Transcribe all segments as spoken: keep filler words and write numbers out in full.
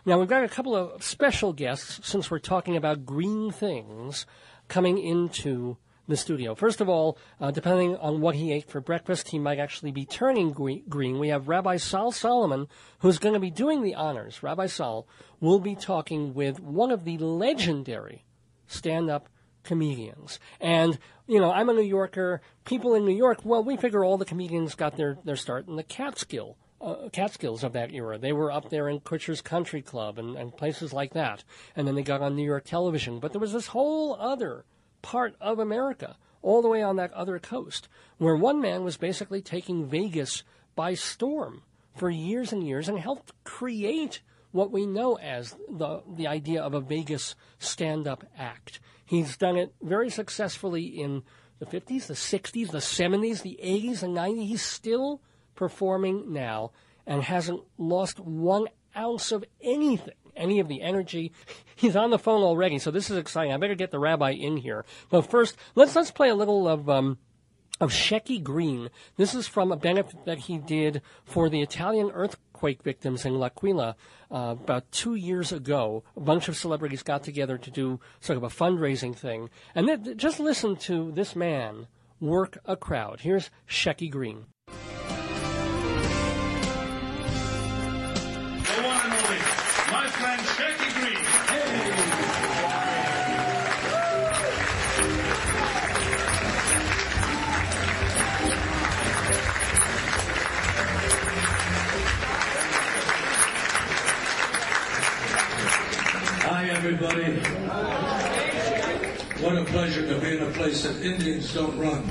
Now, we've got a couple of special guests, since we're talking about green things, coming into the studio. First of all, uh, depending on what he ate for breakfast, he might actually be turning green. We have Rabbi Sal Solomon, who's going to be doing the honors. Rabbi Sal will be talking with one of the legendary stand-up comedians. And, you know, I'm a New Yorker. People in New York, well, we figure all the comedians got their, their start in the Catskill, uh, Catskills of that era. They were up there in Kutcher's Country Club and, and places like that. And then they got on New York television. But there was this whole other part of America, all the way on that other coast, where one man was basically taking Vegas by storm for years and years and helped create what we know as the the idea of a Vegas stand-up act. He's done it very successfully in the fifties, the sixties, the seventies, the eighties, the nineties. He's still performing now and hasn't lost one ounce of anything. Any of the energy. He's on the phone already, so this is exciting. I better get the rabbi in here. But first, let's let's play a little of um, of Shecky Green. This is from a benefit that he did for the Italian earthquake victims in L'Aquila uh, about two years ago. A bunch of celebrities got together to do sort of a fundraising thing. And then, just listen to this man work a crowd. Here's Shecky Green. My friend Shecky Green. Hey. Hi, everybody. What a pleasure to be in a place that Indians don't run.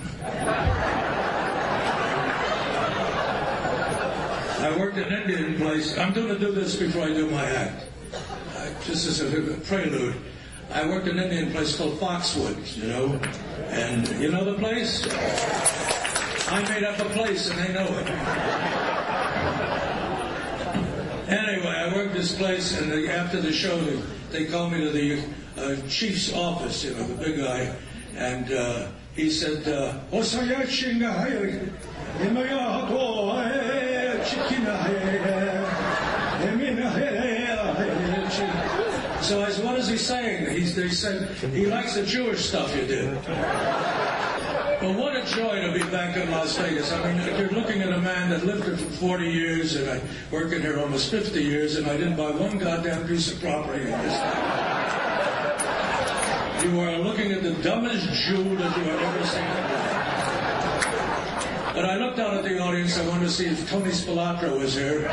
I worked in an Indian place. I'm going to do this before I do my act. Uh, just as a prelude. I worked in an Indian place called Foxwoods, you know. And you know the place? I made up a place and they know it. Anyway, I worked this place, and they, after the show, they, they called me to the uh, chief's office, you know, the big guy. And uh, he said, uh, so I said, what is he saying? He's, they said, he likes the Jewish stuff you did. But what a joy to be back in Las Vegas. I mean, you're looking at a man that lived here for forty years, and I worked in here almost fifty years, and I didn't buy one goddamn piece of property in this town. You are looking at the dumbest Jew that you have ever seen. But I looked out at the audience. I wanted to see if Tony Spilotro was here.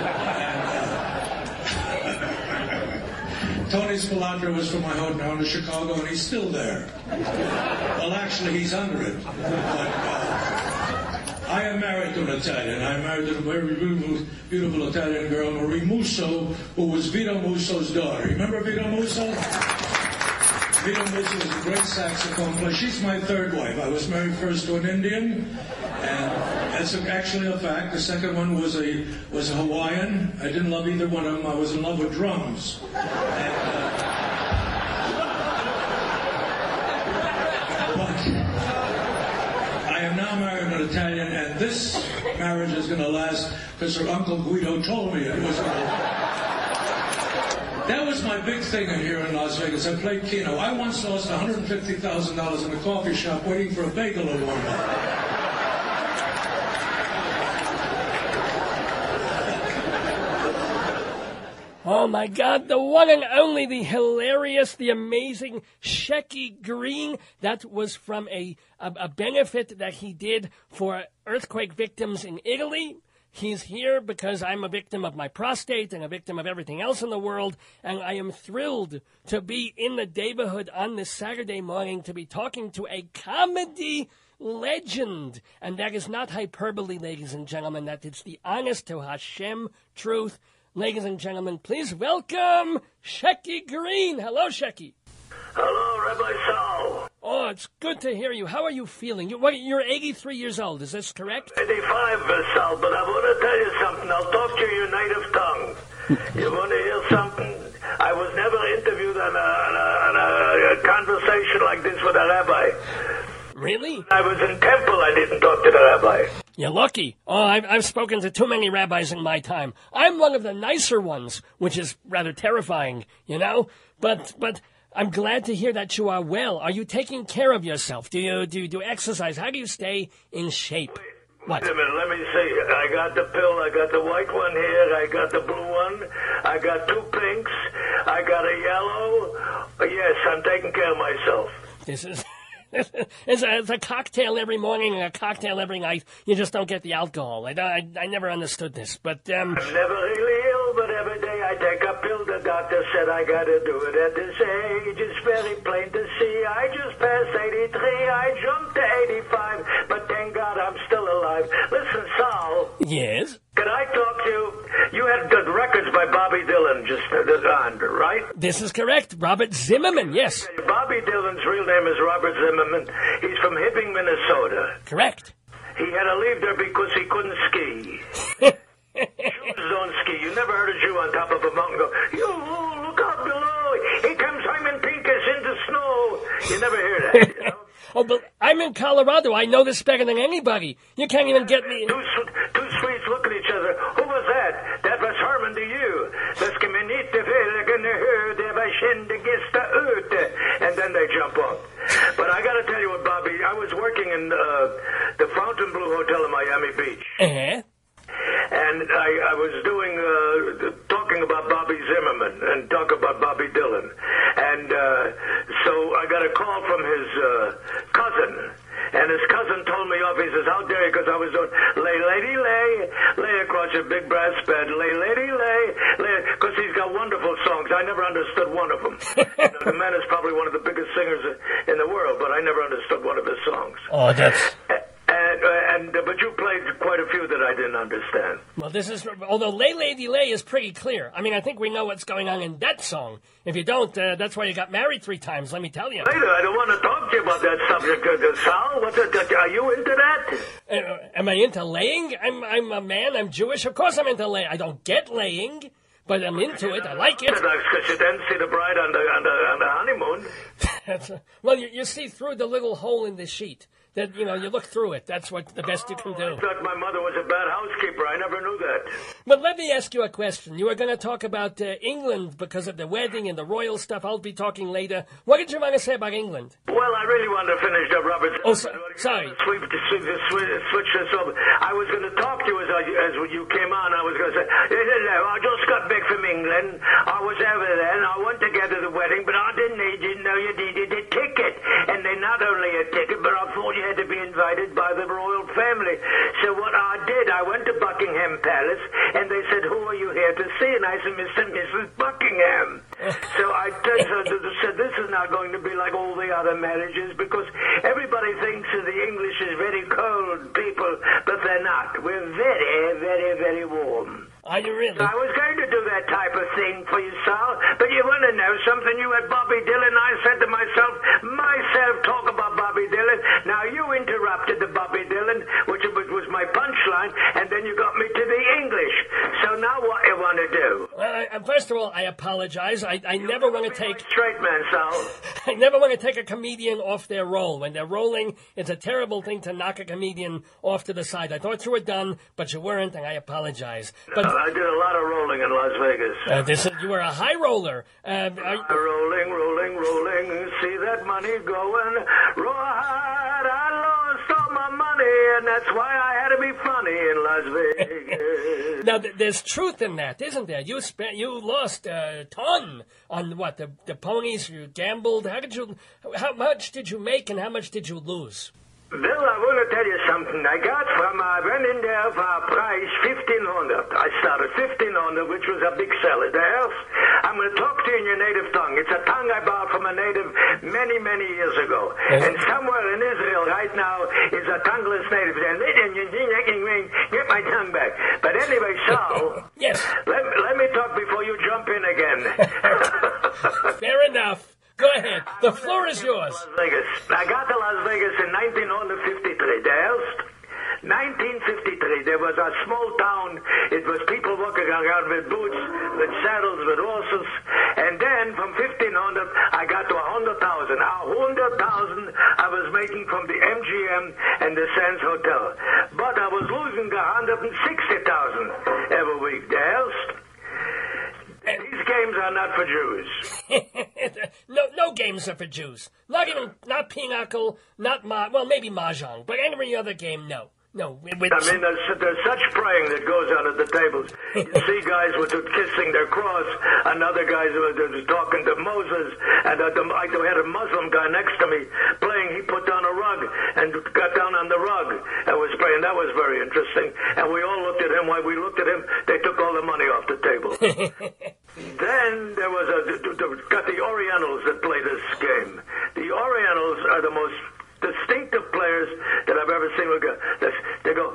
And, uh, Tony Spilotro was from my hometown of Chicago, and he's still there. Well, actually, he's under it. But uh, I am married to an Italian. I'm married to a very beautiful, beautiful Italian girl, Marie Musso, who was Vito Musso's daughter. Remember Vito Musso? Vito Musso was a great saxophone player. She's my third wife. I was married first to an Indian, and that's actually a fact. The second one was a was a Hawaiian. I didn't love either one of them. I was in love with drums. And, uh, but I am now married to an Italian, and this marriage is going to last because her uncle Guido told me it was going to. That was my big thing in here in Las Vegas. I played Keno. I once lost one hundred fifty thousand dollars in a coffee shop waiting for a bagel to warm up. Oh, my God, the one and only, the hilarious, the amazing Shecky Green. That was from a, a, a benefit that he did for earthquake victims in Italy. He's here because I'm a victim of my prostate and a victim of everything else in the world, and I am thrilled to be in the neighborhood on this Saturday morning to be talking to a comedy legend. And that is not hyperbole, ladies and gentlemen. That is the honest to Hashem truth. Ladies and gentlemen, please welcome Shecky Green. Hello, Shecky. Hello, Rabbi Sal. Oh, it's good to hear you. How are you feeling? You, what, you're eighty-three years old, is this correct? eighty-five, Sal, but I want to tell you something. I'll talk to your native tongue. You want to hear something? I was never interviewed on a, on a, on a, a conversation like this with a rabbi. Really? I was in temple, I didn't talk to the rabbi. You're lucky. Oh, I've, I've spoken to too many rabbis in my time. I'm one of the nicer ones, which is rather terrifying, you know? But, but I'm glad to hear that you are well. Are you taking care of yourself? Do you, do you do exercise? How do you stay in shape? What? Wait a minute, let me see. I got the pill, I got the white one here, I got the blue one, I got two pinks, I got a yellow. Yes, I'm taking care of myself. This is... It's a, it's a cocktail every morning and a cocktail every night. You just don't get the alcohol. I, I, I never understood this, but... Um, I'm never really ill, but every day I take a pill. The doctor said I gotta do it at this age. It's very plain to see. I just passed eighty-three. I jumped to eighty-five, but thank God I'm still alive. Listen, Sal. Yes? Can I talk to you? You had good records by Bobby Dylan just on, right? This is correct. Robert Zimmerman, yes. Bobby Dylan's real name is Robert Zimmerman. He's from Hibbing, Minnesota. Correct. He had to leave there because he couldn't ski. Jews don't ski. You never heard a Jew on top of a mountain go, "You look out below. Here comes Simon Pincus in the snow." You never hear that, you know? Oh, but I'm in Colorado. I know this better than anybody. You can't even get me... Two, two Swedes look at each other. Who was that? That was Herman to you. Das ska man inte vilja höra, det var kända gäster ute. And then they jump off. But I got to tell you what, Bobby, I was working in uh, the Fontainebleau Hotel in Miami Beach. Uh-huh. And I, I was doing, uh, talking about Bobby Zimmerman and talk about Bobby Dylan. And uh, so I got a call from his uh, cousin. And his cousin told me off. He says, "How dare you?" Because I was doing "Lay, Lady, Lay, Lay Across Your Big Brass Bed, Lay, Lady, Lay, Lay." Because he's got wonderful songs. I never understood one of them. You know, the man is probably one of the biggest singers in the world, but I never understood one of his songs. Oh, that's... And, uh, and uh, but you played quite a few that I didn't understand. Well, this is... Although Lay, Lady, Lay is pretty clear. I mean, I think we know what's going on in that song. If you don't, uh, that's why you got married three times, let me tell you. Later, I don't want to talk to you about that subject, uh, Sal. What the, are you into that? Uh, am I into laying? I'm I'm a man, I'm Jewish. Of course I'm into laying. I don't get laying, but I'm into it. I like it. Because you didn't see the bride on the, on the, on the honeymoon. That's a, well, you, you see through the little hole in the sheet. That, you know, you look through it. That's what the best you can do. I thought my mother was a bad housekeeper. I never knew that. But let me ask you a question. You were going to talk about uh, England because of the wedding and the royal stuff. I'll be talking later. What did you want to say about England? Well, I really wanted to finish up, Robert. Oh, so, sorry. Sweep, switch, switch this over. I was going to talk to you as, I, as you came on. I was going to say, I just got back from England. I was over there, and I went to get to the wedding, but I didn't need you know you needed a ticket. And they not only a ticket, but I thought you had to be invited by the royal family. So what I did, I went to Buckingham Palace, and they said, "Who are you here to see?" And I said, "Mister and Missus Buckingham." So I said, "This is not going to be like all the other marriages, because everybody thinks that the English is very cold people, but they're not. We're very, very, very warm." Are you really? I was going to do that type of thing for you, Sal, but you want to know something? You had Bobby Dylan. I said to myself, myself, talk about Bobby Dylan. Now you interrupted the Bobby Dylan, which was my punchline, and then you got me to the English. So now what you want to do? Well, I, first of all, I apologize. I, I never want to take... Straight man, Sal. I never want to take a comedian off their roll. When they're rolling, it's a terrible thing to knock a comedian off to the side. I thought you were done, but you weren't, and I apologize. But no, I did a lot of rolling in Las Vegas. Uh, this is, you were a high roller. Uh, are, rolling, rolling, rolling. See that money going. Roll hard. I lost all my money, and that's why I had to be funny in Las Vegas. Now, th- there's truth in that, isn't there? You spent, you lost a ton on what the the ponies. You gambled. How did you? How much did you make, and how much did you lose? Bill, I want to tell you something. I got from, I went in there for a price fifteen hundred. I started fifteen hundred, which was a big seller. The else, I'm going to talk to you in your native tongue. It's a tongue I bought from a native many, many years ago. Yes. And somewhere in Israel right now is a tongueless native. Get my tongue back. But anyway, Saul, yes. let, let me talk before you jump in again. Fair enough. Go ahead. The floor is yours. Las Vegas. I got to Las Vegas in nineteen fifty-three. There's nineteen fifty-three. There was a small town. It was people walking around with boots, with saddles, with horses. And then from fifteen hundred, I got to one hundred thousand. one hundred thousand I was making from the M G M and the Sands Hotel. But I was hundred sixty thousand every week. The hell? These games are not for Jews. no, no games are for Jews. Not even, not Pinochle, not Ma, well, maybe Mahjong, but every other game, no. No, it, I mean, there's, there's such praying that goes on at the tables. You see guys with the kissing their cross, and other guys who are talking to Moses, and uh, the, I had a Muslim guy next to me playing. He put down a rug and got down on the rug and was praying. That was very interesting. And we all looked at him. While we looked at him, they took all the money off the table. Then there was a got the Orientals that play this game. The Orientals are the most distinctive players that I've ever seen. They go,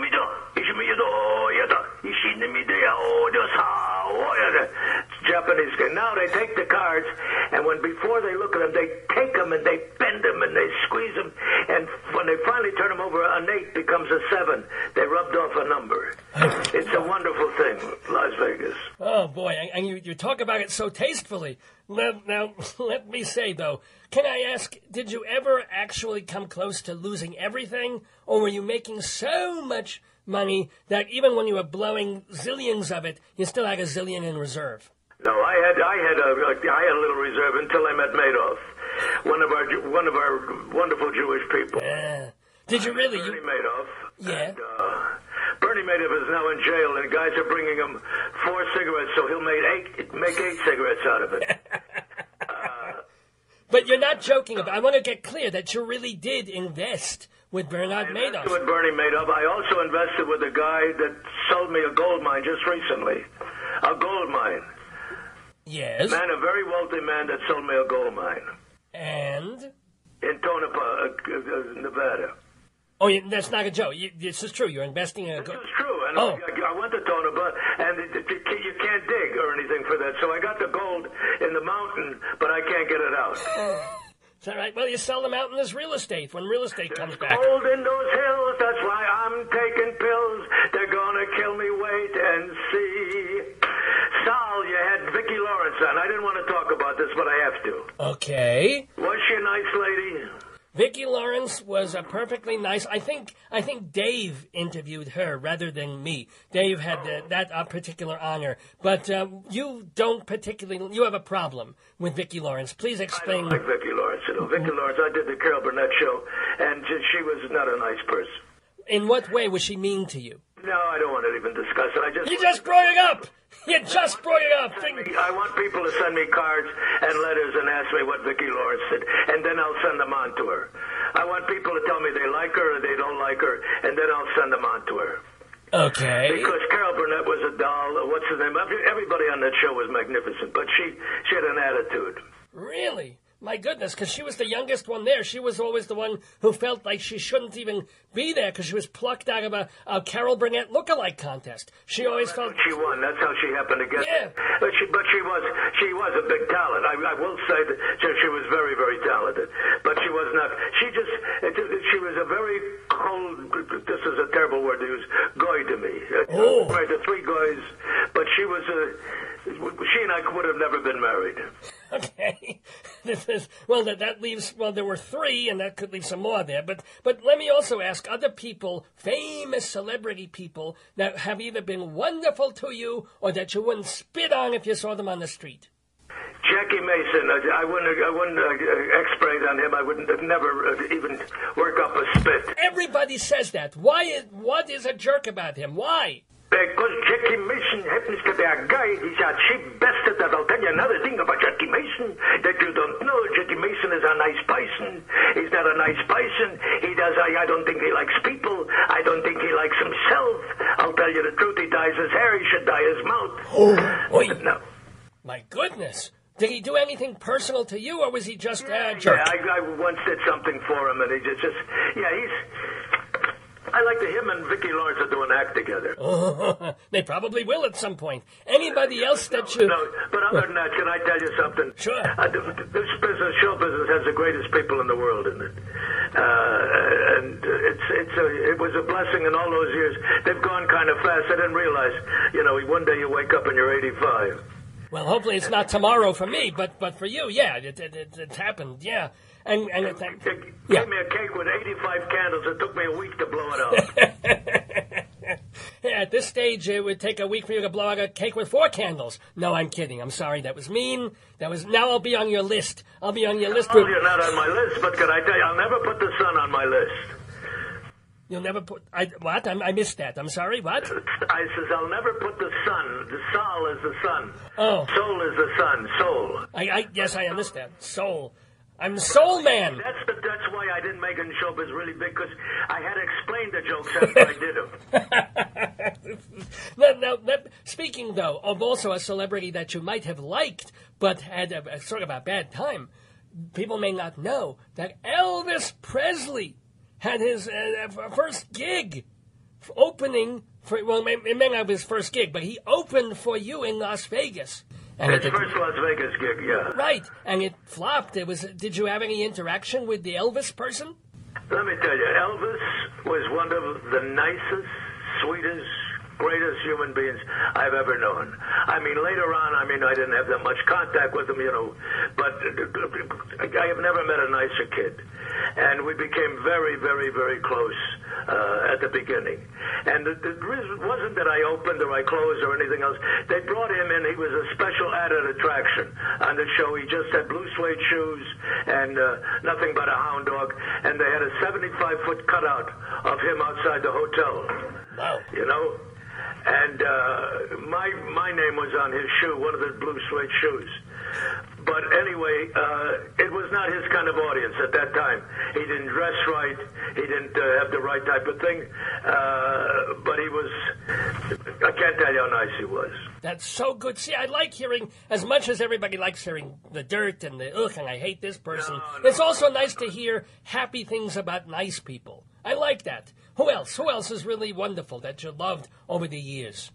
Japanese game. Now they take the cards, and when before they look at them, they take them and they bend them and they squeeze them, and when they finally turn them over, an eight becomes a seven. They rubbed off a number. It's a wonderful thing, Las Vegas. Oh, boy, and you, you talk about it so tastefully. Now, now, let me say, though, can I ask, did you ever actually come close to losing everything, or were you making so much money that even when you were blowing zillions of it, you still had a zillion in reserve? No, I had I had a I had a little reserve until I met Madoff, one of our one of our wonderful Jewish people. Yeah. Did you really? Bernie you... Madoff. Yeah. And, uh, Bernie Madoff is now in jail, and guys are bringing him four cigarettes, so he'll make eight make eight cigarettes out of it. uh, but you're not joking about. I want to get clear that you really did invest with Bernard I invested Madoff. with Bernie Madoff. I also invested with a guy that sold me a gold mine just recently. A gold mine. Yes. Man, a very wealthy man that sold me a gold mine. And? In Tonopah, uh, uh, Nevada. Oh, yeah, that's not a joke. You, this is true. You're investing in a gold... This is true. And oh. I, I went to Tonopah, and it, it, it, you can't dig or anything for that. So I got the gold in the mountain, but I can't get it out. Is that right? Well, you sell them out in this real estate when real estate comes back. Cold in those hills, that's why I'm taking pills. They're gonna kill me, wait and see. Sal, you had Vicki Lawrence on. I didn't want to talk about this, but I have to. Okay. Was she a nice lady? Vicki Lawrence was a perfectly nice. I think I think Dave interviewed her rather than me. Dave had the, that uh, particular honor, but uh, you don't particularly. You have a problem with Vicki Lawrence. Please explain. I don't like Vicki Lawrence. You know, Vicki Lawrence. I did the Carol Burnett show, and she was not a nice person. In what way was she mean to you? No, I don't want to even discuss it. I just you just brought it up. You just brought it up. I want people to send me cards and letters and ask me what Vicki Lawrence did, and then I'll send them on to her. I want people to tell me they like her or they don't like her, and then I'll send them on to her. Okay. Because Carol Burnett was a doll. What's her name? Everybody on that show was magnificent, but she, she had an attitude. Really? My goodness, because she was the youngest one there. She was always the one who felt like she shouldn't even be there because she was plucked out of a, a Carol Burnett lookalike contest. She always well, felt... She won. That's how she happened to get yeah. it. But she, but she was she was a big talent. I, I will say that she, she was very, very talented. But she was not... She just... It, she was a very cold... This is a terrible word to use. Goy to me. Oh. Right, the three guys. But she was a... She and I would have never been married. Okay. This is, well, that, that leaves, well, there were three, and that could leave some more there. But but let me also ask other people, famous celebrity people, that have either been wonderful to you or that you wouldn't spit on if you saw them on the street. Jackie Mason, I, I wouldn't, I wouldn't uh, expirate on him. I wouldn't uh, never uh, even work up a spit. Everybody says that. Why? Is, what is a jerk about him? Why? Because Jackie Mason happens to be a guy. He's a cheap bastard. That I'll tell you another thing about Jackie Mason that you don't know. Jackie Mason is a nice person. He's not a nice person. He does. I, I don't think he likes people. I don't think he likes himself. I'll tell you the truth. He dyes his hair. He should dye his mouth. Oh, wait. No. My goodness. Did he do anything personal to you, or was he just a uh, jerk? Yeah, I, I once did something for him, and he just, just yeah, he's... I like to him and Vicki Lawrence are doing act together. Oh, they probably will at some point. Anybody else that you... No, but other than that, can I tell you something? Sure. Uh, this business, show business, has the greatest people in the world in it. Uh, and it's it's a, it was a blessing in all those years. They've gone kind of fast. I didn't realize, you know, one day you wake up and you're eighty-five. Well, hopefully it's not tomorrow for me, but but for you, yeah, it it, it, it happened, yeah. And and it, it, yeah. Gave me a cake with eighty-five candles. It took me a week to blow it out. At this stage, it would take a week for you to blow out a cake with four candles. No, I'm kidding. I'm sorry. That was mean. That was. Now I'll be on your list. I'll be on your list. Oh, you're not on my list, but can I tell you, I'll never put the sun on my list. You'll never put... I, what? I, I missed that. I'm sorry, what? I says I'll never put the sun. The sol is the sun. Oh. Soul is the sun. Soul. I, I Yes, I understand. Soul. I'm Soul Man. That's the, that's why I didn't make it in showbiz really big, because I had to explain the jokes after I did them. now, now, that, speaking, though, of also a celebrity that you might have liked, but had a, a sort of a bad time, people may not know that Elvis Presley had his uh, first gig opening for, well, it may not have his first gig, but he opened for you in Las Vegas. And his it, first Las Vegas gig, yeah. Right, and it flopped. It was. Did you have any interaction with the Elvis person? Let me tell you, Elvis was one of the nicest, sweetest, greatest human beings I've ever known. I mean, later on, I mean, I didn't have that much contact with him, you know, but I have never met a nicer kid. And we became very, very, very close uh, at the beginning. And the, the reason wasn't that I opened or I closed or anything else. They brought him in. He was a special added attraction on the show. He just had blue suede shoes and uh, nothing but a hound dog. And they had a seventy-five foot cutout of him outside the hotel. Wow. You know? And uh, my my name was on his shoe, one of the blue suede shoes. But anyway, uh, it was not his kind of audience at that time. He didn't dress right. He didn't uh, have the right type of thing. Uh, but he was, I can't tell you how nice he was. That's so good. See, I like hearing, as much as everybody likes hearing the dirt and the ugh, and I hate this person, no, no, it's also nice to hear happy things about nice people. I like that. Who else? Who else is really wonderful that you loved over the years?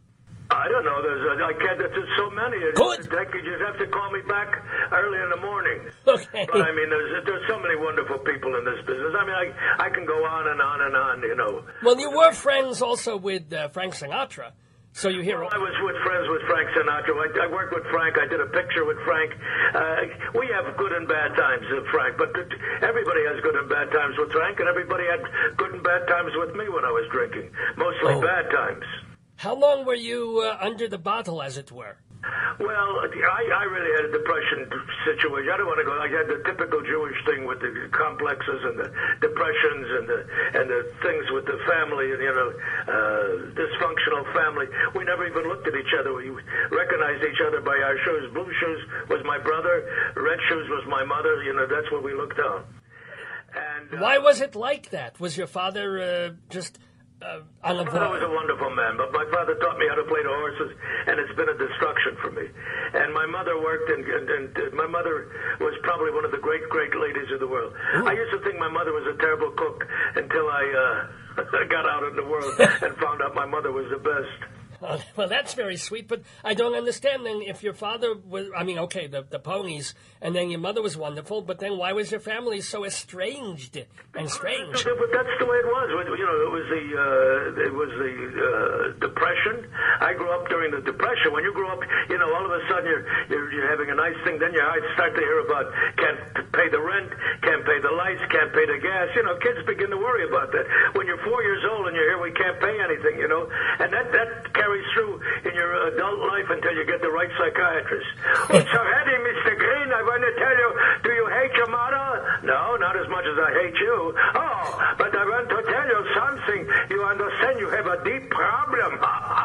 I don't know. There's, I can't. There's so many. Good. You just have to call me back early in the morning. Okay. But I mean, there's there's so many wonderful people in this business. I mean, I I can go on and on and on. You know. Well, you were friends also with uh, Frank Sinatra, so you hear. Well, I was with friends with Frank Sinatra. I, I worked with Frank. I did a picture with Frank. Uh, we have good and bad times with Frank, but everybody has good and bad times with Frank, and everybody had good and bad times with me when I was drinking. Mostly Oh. bad times. How long were you uh, under the bottle, as it were? Well, I, I really had a depression situation. I don't want to go. I had the typical Jewish thing with the complexes and the depressions and the and the things with the family and you know uh, dysfunctional family. We never even looked at each other. We recognized each other by our shoes. Blue shoes was my brother. Red shoes was my mother. You know, that's what we looked on. And uh, Why was it like that? Was your father uh, just uh, on My father was a wonderful man, but my father taught me how to play the horses, and it's been a destruction for me. And my mother worked, and, and, and my mother was probably one of the great, great ladies of the world. Ooh. I used to think my mother was a terrible cook until I uh, got out in the world and found out my mother was the best. Uh, well, that's very sweet, but I don't understand then if your father was, I mean, okay, the, the ponies, and then your mother was wonderful, but then why was your family so estranged and strange? But that's the way it was. You know, it was the, uh, it was the uh, Depression. I grew up during the Depression. When you grow up, you know, all of a sudden you're, you're, you're having a nice thing, then you start to hear about can't pay the rent, can't pay the lights, can't pay the gas. You know, kids begin to worry about that. When you're four years old and you're here, we can't pay anything, you know, and that, that carries through in your adult life until you get the right psychiatrist. Well, so, Eddie, Mister Green, I want to tell you, do you hate your mother? No, not as much as I hate you. Oh, but I want to tell you something. You understand, you have a deep problem.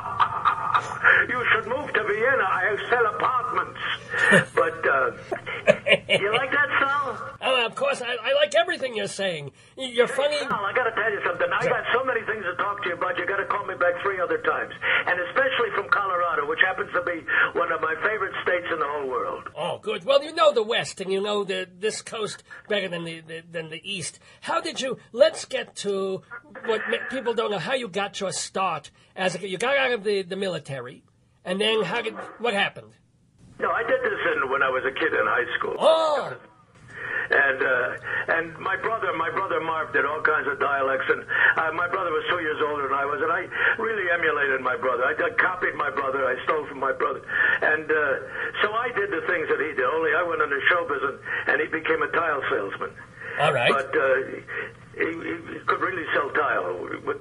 You should move to Vienna. I sell apartments. But, uh, you like that, Sal? Oh, of course. I, I like everything you're saying. You're funny. Hey, Sal, I got to tell you something. I got so many things to talk to you about. You got to call me back three other times. And especially from Colorado, which happens to be one of my favorite states in the whole world. Oh, good. Well, you know the West, and you know the this coast better than the, the than the East. How did you? Let's get to what people don't know. How you got your start as a, you got out of the, the military, and then how did what happened? No, I did this in, when I was a kid in high school. Oh. And uh, and my brother, my brother Marv did all kinds of dialects, and uh, my brother was two years older than I was, and I really emulated my brother. I, I copied my brother. I stole from my brother, and uh, so I did the things that he did. Only I went into show business, and he became a tile salesman. All right. But uh, he, he could really sell tile with the different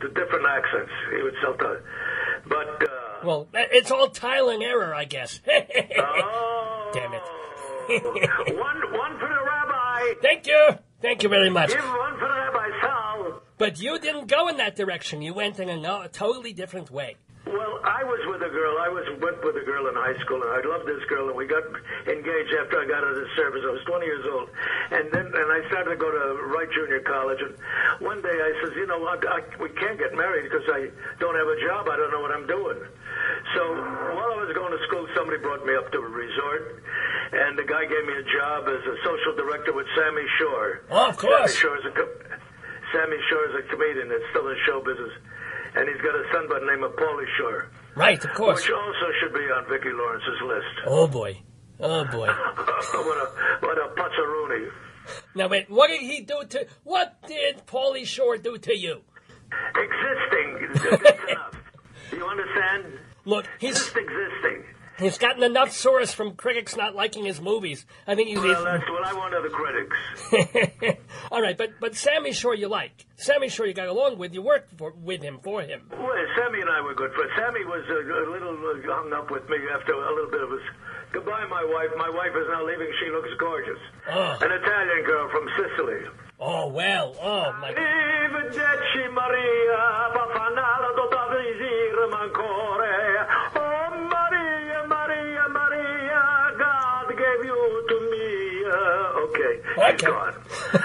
accents. He would sell to, but. Uh, Well, it's all trial and error, I guess. oh, Damn it. one, one for the rabbi. Thank you. Thank you very much. Give one for the rabbi, Sal. But you didn't go in that direction. You went in a, no, a totally different way. Well, I was with a girl. I was went with a girl in high school, and I loved this girl, and we got engaged after I got out of the service. I was twenty years old, and then and I started to go to Wright Junior College. And one day I says, you know what, I, we can't get married because I don't have a job. I don't know what I'm doing. So while I was going to school, somebody brought me up to a resort, and the guy gave me a job as a social director with Sammy Shore. Oh, of course. Sammy Shore is a co- Sammy Shore is a comedian that's still in show business. And he's got a son by the name of Paulie Shore. Right, of course. Which also should be on Vicki Lawrence's list. Oh, boy. Oh, boy. what a what a puzzaroonie. Now, wait, what did he do to... What did Paulie Shore do to you? Existing. That's enough. You understand? Look, he's... Just existing. He's gotten enough sores from critics not liking his movies. I think he's... Well, that's what I want of the critics. All right, but but Sammy Shore you like. Sammy Shore you got along with. You worked for, with him, for him. Well, Sammy and I were good friends. Sammy was a, a little uh, hung up with me after a little bit of his... Goodbye, my wife. My wife is now leaving. She looks gorgeous. Oh. An Italian girl from Sicily. Oh, well. Oh, my... Arrivederci, Maria. Bafanala dotavisir mancore. Oh, Maria, Maria, Maria. God gave you to me. Uh, okay. She's Okay. gone.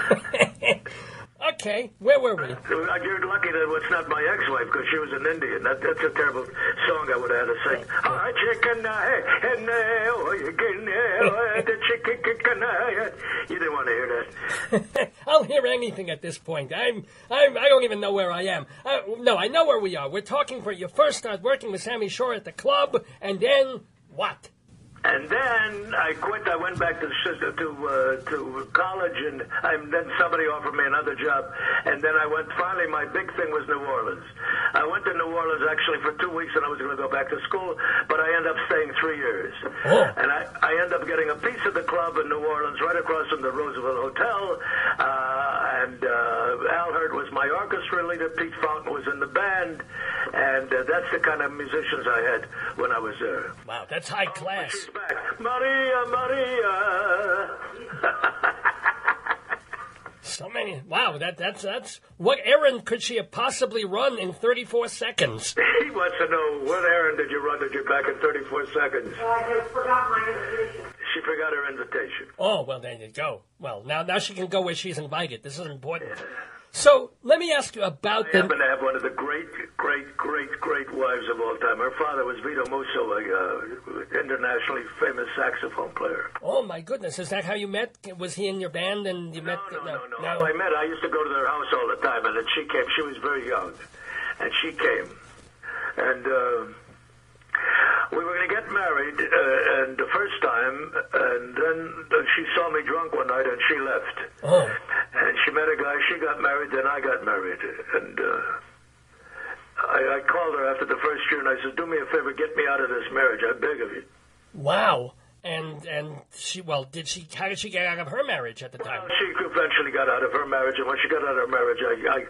Okay, where were we? You're lucky that it's not my ex-wife because she was an Indian. That, that's a terrible song I would have had to sing. Ah, chicken, eh, and, eh, oh, you can, eh, the chicken, eh. You didn't want to hear that. I'll hear anything at this point. I'm, I'm, I don't even know where I am. Uh, no, I know where we are. We're talking for you first start working with Sammy Shore at the club, and then what? And then I quit. I went back to to uh, to college, and, and then somebody offered me another job. And then I went. Finally, my big thing was New Orleans. I went to New Orleans actually for two weeks, and I was going to go back to school, but I ended up staying three years. Oh. And I, I ended up getting a piece of the club in New Orleans, right across from the Roosevelt Hotel. Uh, and uh, Al Hurt was my orchestra leader. Pete Fountain was in the band, and uh, that's the kind of musicians I had when I was there. Wow, that's high class. She's back. Maria, Maria. So many. Wow, that that's that's what errand could she have possibly run in thirty-four seconds? He wants to know what errand did you run that you're back in thirty-four seconds. Well, I just forgot my invitation. She forgot her invitation. Oh, well, there you go. Well, now now she can go where she's invited. This is important. So let me ask you about I the. happen to have one of the great, great, great, great wives of all time. Her father was Vito Musso, a uh, internationally famous saxophone player. Oh my goodness, is that how you met? Was he in your band and you met? No, no, no, no. I met. I used to go to their house all the time, and then she came. She was very young, and she came, and uh, we were going to get married. Uh, and the first time, and then uh, she saw me drunk one night, and she left. Oh. And she met a guy. She got married. Then I got married, and uh, I, I called her after the first year, and I said, "Do me a favor, get me out of this marriage. I beg of you." Wow. And and she well, did she? How did she get out of her marriage at the time? Well, she eventually got out of her marriage, and when she got out of her marriage, I,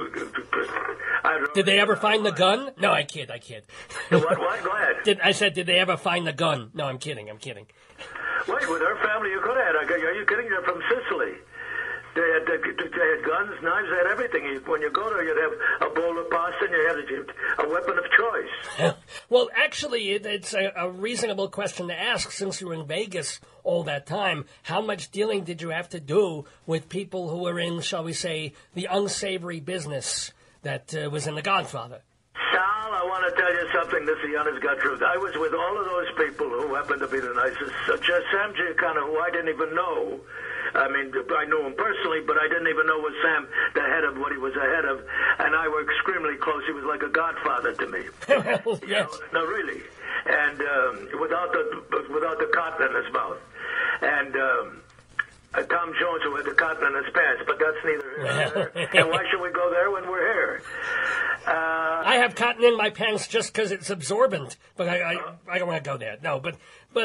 I, I Did they ever find the gun? No, I kid, I kid. What? What? Go ahead. Did I said? Did they ever find the gun? No, I'm kidding. I'm kidding. Wait, with her family, you could have had. Are you kidding? They're from Sicily. They had, they, they had guns, knives, they had everything. When you go there, you'd have a bowl of pasta, and you had a, a weapon of choice. Well, actually, it, it's a, a reasonable question to ask since you were in Vegas all that time. How much dealing did you have to do with people who were in, shall we say, the unsavory business that uh, was in The Godfather? Sal, I want to tell you something. This is the honest God truth. I was with all of those people who happened to be the nicest, such as Sam Giancana, who I didn't even know. I mean, I knew him personally, but I didn't even know was Sam the head of what he was ahead of, and I were extremely close. He was like a godfather to me. Well, yes. You know? No, really. And um, without the without the cotton in his mouth. And um, uh, Tom Jones, who had the cotton in his pants, but that's neither here nor there. And why should we go there when we're here? Uh, I have cotton in my pants just because it's absorbent, but I, I, I don't want to go there. No, but but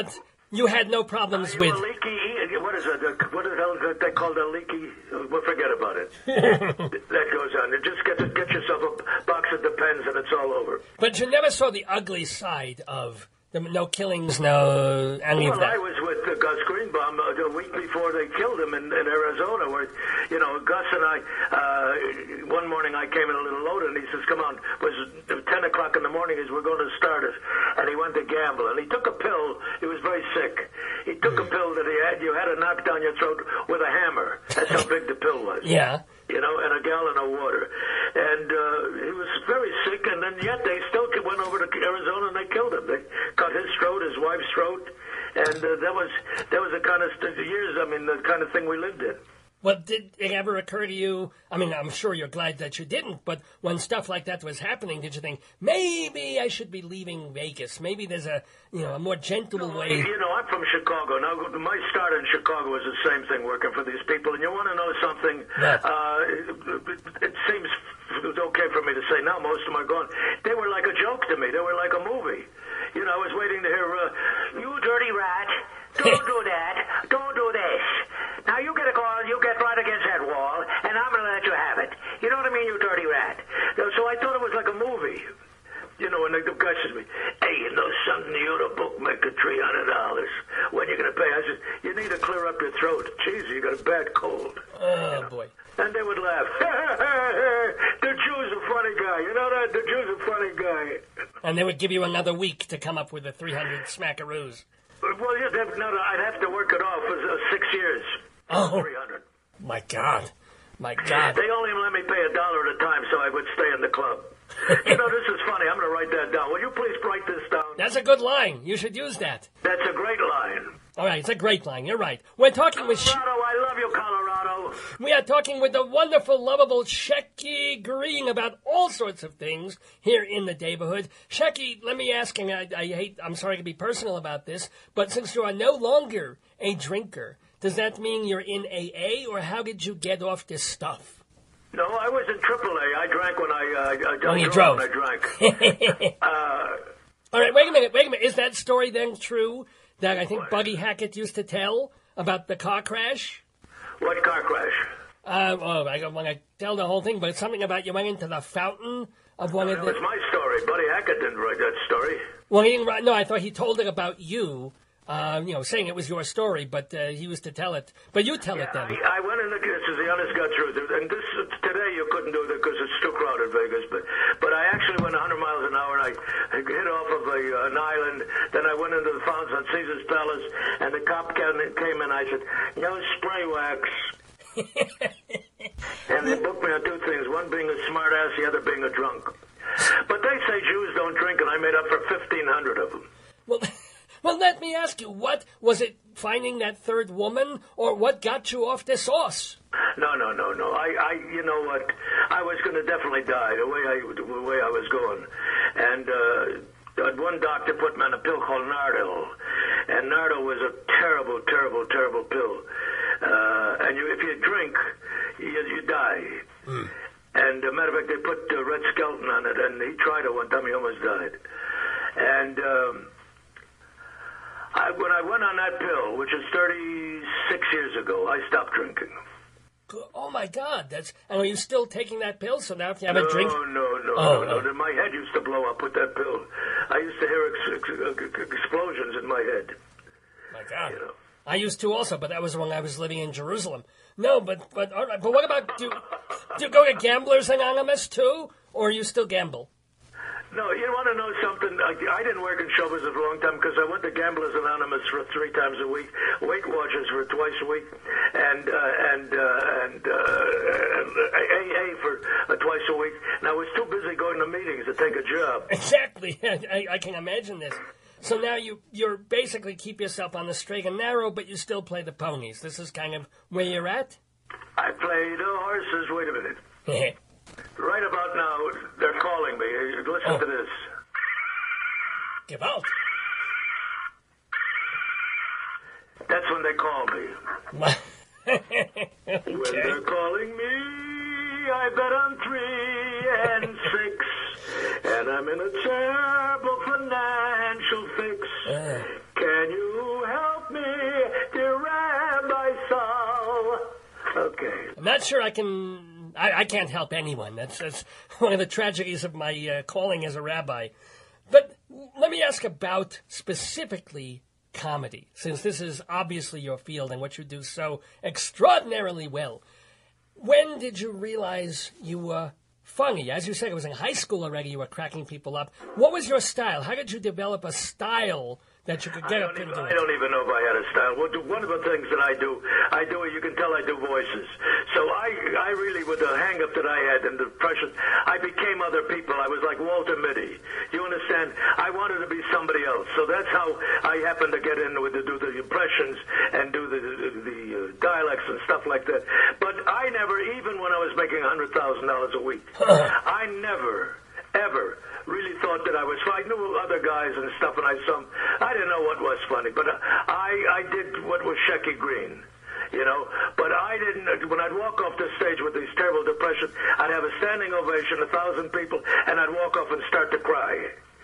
You had no problems Are with... you a leaky, what is it, what the hell is they call a leaky, well, forget about it. That goes on. You just get, to, get yourself a box of Depends and it's all over. But you never saw the ugly side of the no killings, no any well, of that. I was with uh, Gus Greenbaum uh, a week before they killed him in, in Arizona, where, you know, Gus and I, uh, one morning I came in a little loaded, and he says, come on, it was ten o'clock in the morning, he says, we're going to start it. And he went to gamble, and he took a pill. He was very sick. He took a pill that he had, you had to knock down your throat with a hammer. That's how big the pill was. Yeah. You know, and a gallon of water. And uh, he was very sick, and then yet they still went over to Arizona and they killed him. They cut his throat, his wife's throat, and uh, that was that was the kind of st- years, I mean, the kind of thing we lived in. Well, did it ever occur to you, I mean, I'm sure you're glad that you didn't, but when stuff like that was happening, did you think, maybe I should be leaving Vegas? Maybe there's a, you know, a more gentle No, way. You know, I'm from Chicago. Now, my start in Chicago was the same thing, working for these people. And you want to know something? Yes. Uh, it, it seems okay for me to say now. Most of them are gone. They were like a joke to me. They were like a movie. You know, I was waiting to hear, uh, you dirty rat, don't do that, don't do this. Now, you get a call, you get right against that wall, and I'm going to let you have it. You know what I mean, you dirty rat? So I thought it was like a movie. You know, and the guy says to me, hey, you know something, you're the bookmaker, three hundred dollars. When you going to pay? I said, you need to clear up your throat. Jeez, you got a bad cold. Oh, you know? boy. And they would laugh. The Jew's a funny guy. You know that? The Jew's a funny guy. And they would give you another week to come up with the three hundred smackaroos. Well, you'd have, no, no, I'd have to work it off for uh, six years. Oh. three hundred. My God. My God. They only let me pay a dollar at a time so I would stay in the club. You know, this is funny. I'm going to write that down. Will you please write this down? That's a good line. You should use that. That's a great line. All right, it's a great line. You're right. We're talking with... Colorado, I love you, Colorado. We are talking with the wonderful, lovable Shecky Green about all sorts of things here in the neighborhood. Shecky, let me ask, and I, I hate, I'm sorry to be personal about this, but since you are no longer a drinker, does that mean you're in A A, or how did you get off this stuff? No, I was in triple A. I drank when I, uh, I, I When you drove. When I drank. uh, All right, wait a minute, wait a minute. Is that story then true that I think Buddy Hackett used to tell about the car crash? What car crash? Uh, oh, I don't want to tell the whole thing, but it's something about you went into the fountain of one No, of that the... was my story. Buddy Hackett didn't write that story. Well, he didn't write... No, I thought he told it about you, uh, you know, saying it was your story, but uh, he used to tell it. But you tell it then. I, I went in the... This is the honest God truth. And this today you couldn't do it because it's too crowded, Vegas. But but I actually went one hundred miles an hour, and I, I hit off of a, uh, an island. Then I went into the fountains on Caesar's Palace, and the cop came came in. I said, no spray wax. And they booked me on two things, one being a smart ass, the other being a drunk. But they say Jews don't drink, and I made up for fifteen hundred of them. Well, well, let me ask you, what was it, finding that third woman, or what got you off the sauce? No, no, no, no. I, I, you know what? I was going to definitely die the way I, the way I was going, and uh, one doctor put me on a pill called Nardil, and Nardil was a terrible, terrible, terrible pill. Uh, and you, if you drink, you, you die. Mm. And a matter of fact, they put uh, Red Skelton on it, and he tried it one time. He almost died. And um, I, when I went on that pill, which is thirty-six years ago, I stopped drinking. Oh, my God. That's and are you still taking that pill? So now if you have no, a drink... No, no, no, oh, no, no. My head used to blow up with that pill. I used to hear ex- ex- explosions in my head. My God. You know. I used to also, but that was when I was living in Jerusalem. No, but but all right, but what about, do, do you go to Gamblers Anonymous, too? Or you still gamble? No, you want to know something? I, I didn't work in show business for a long time because I went to Gamblers Anonymous for three times a week, Weight Watchers for twice a week, and uh, and uh, and uh, A A for uh, twice a week. And I was too busy going to meetings to take a job. Exactly. I, I can imagine this. So now you you're basically keep yourself on the straight and narrow, but you still play the ponies. This is kind of where you're at? I play the horses. Wait a minute. Right about now, they're calling me. Listen oh. to this. Give out. That's when they call me. Okay. When they're calling me, I bet on three and six. And I'm in a terrible financial fix. Uh. Can you help Okay. I'm not sure I can. I, I can't help anyone. That's that's one of the tragedies of my uh, calling as a rabbi. But let me ask about specifically comedy, since this is obviously your field and what you do so extraordinarily well. When did you realize you were funny? As you said, it was in high school already you were cracking people up. What was your style? How did you develop a style that you could get up even, into I it? don't even know if I had a style. Well, one of the things that I do, I do it, you can tell I do voices. So I I really, with the hang-up that I had and the depression, I became other people. I was like Walter Mitty. You understand? I wanted to be somebody else. So that's how I happened to get in with to do the impressions and do the, the, the uh, dialects and stuff like that. But I never, even when I was making one hundred thousand dollars a week, I never, ever really thought that I was funny. I knew other guys and stuff, and I some I didn't know what was funny, but I I did what was Shecky Green, you know. But I didn't. When I'd walk off the stage with these terrible depressions, I'd have a standing ovation, a thousand people, and I'd walk off and start to cry.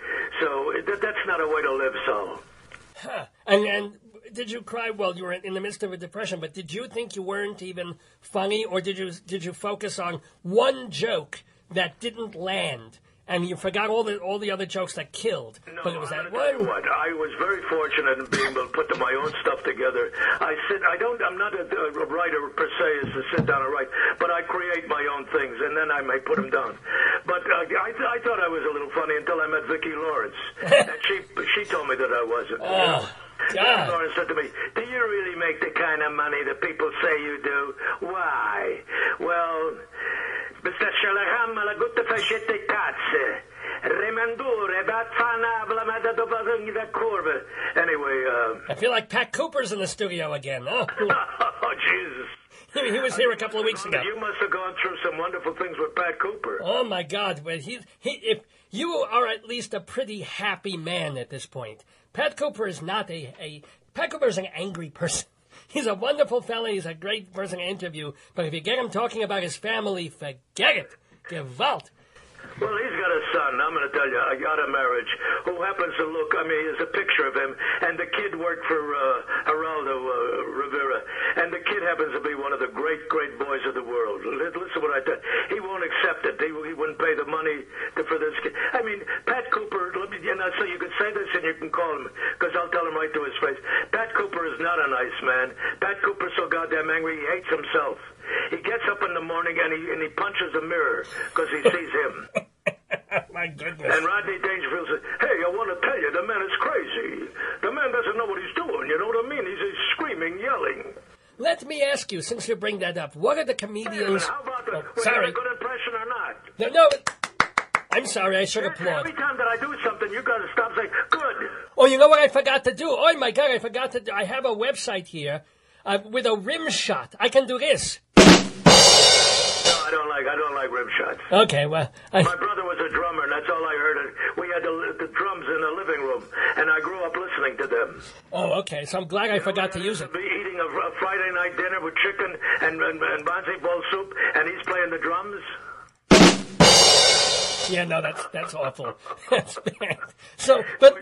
So it, that's not a way to live, Saul. Huh. And and did you cry? Well, you were in the midst of a depression, but did you think you weren't even funny, or did you did you focus on one joke that didn't land? And you forgot all the all the other jokes that killed. No, but it was I'm that gonna tell you one. what, I was very fortunate in being able to put my own stuff together. I sit. I don't. I'm not a, a writer per se, is to sit down and write. But I create my own things, and then I may put them down. But uh, I, I thought I was a little funny until I met Vicki Lawrence, and she she told me that I wasn't. Oh, you know? God. Lawrence said to me, "Do you really make the kind of money that people say you do? Why?" Well, Mister Shalaham, la gutta facette cazze. Remandure, bat fanabla, da curva. Anyway, uh... I feel like Pat Cooper's in the studio again, huh? oh, Jesus. He was here a couple of weeks ago. You must have gone through some wonderful things with Pat Cooper. Oh, my God. But he, he, if you are at least a pretty happy man at this point. Pat Cooper is not a... a Pat Cooper is an angry person. He's a wonderful fella. He's a great person to interview. But if you get him talking about his family, forget it. Gewalt. Well, he's got a son, I'm going to tell you, I got a marriage, who happens to look, I mean, there's a picture of him, and the kid worked for uh, Geraldo uh, Rivera, and the kid happens to be one of the great, great boys of the world. Listen what I tell you. He won't accept it. He, he wouldn't pay the money to, for this kid. I mean, Pat Cooper, let me, you know, so you can say this and you can call him, because I'll tell him right to his face. Pat Cooper is not a nice man. Pat Cooper's so goddamn angry, he hates himself. He gets up in the morning and he and he punches the mirror because he sees him. My goodness. And Rodney Dangerfield says, "Hey, I want to tell you, the man is crazy. The man doesn't know what he's doing. You know what I mean? He's, he's screaming, yelling." Let me ask you, since you bring that up, what are the comedians... How about the, Oh, was sorry. that a good impression or not? No, no. I'm sorry, I should applaud. Every time that I do something, you got to stop saying, "Good." Oh, you know what I forgot to do? Oh, my God, I forgot to do... I have a website here uh, with a rim shot. I can do this. No, I don't like. I don't like rim shots. Okay, well... I... My brother was a drummer, and that's all I heard. We had the, the drums in the living room, and I grew up listening to them. Oh, okay, so I'm glad I forgot to use it. Be eating a, a Friday night dinner with chicken and and, and bonzi ball soup, and he's playing the drums. Yeah, no, that's that's awful. That's bad. So, but...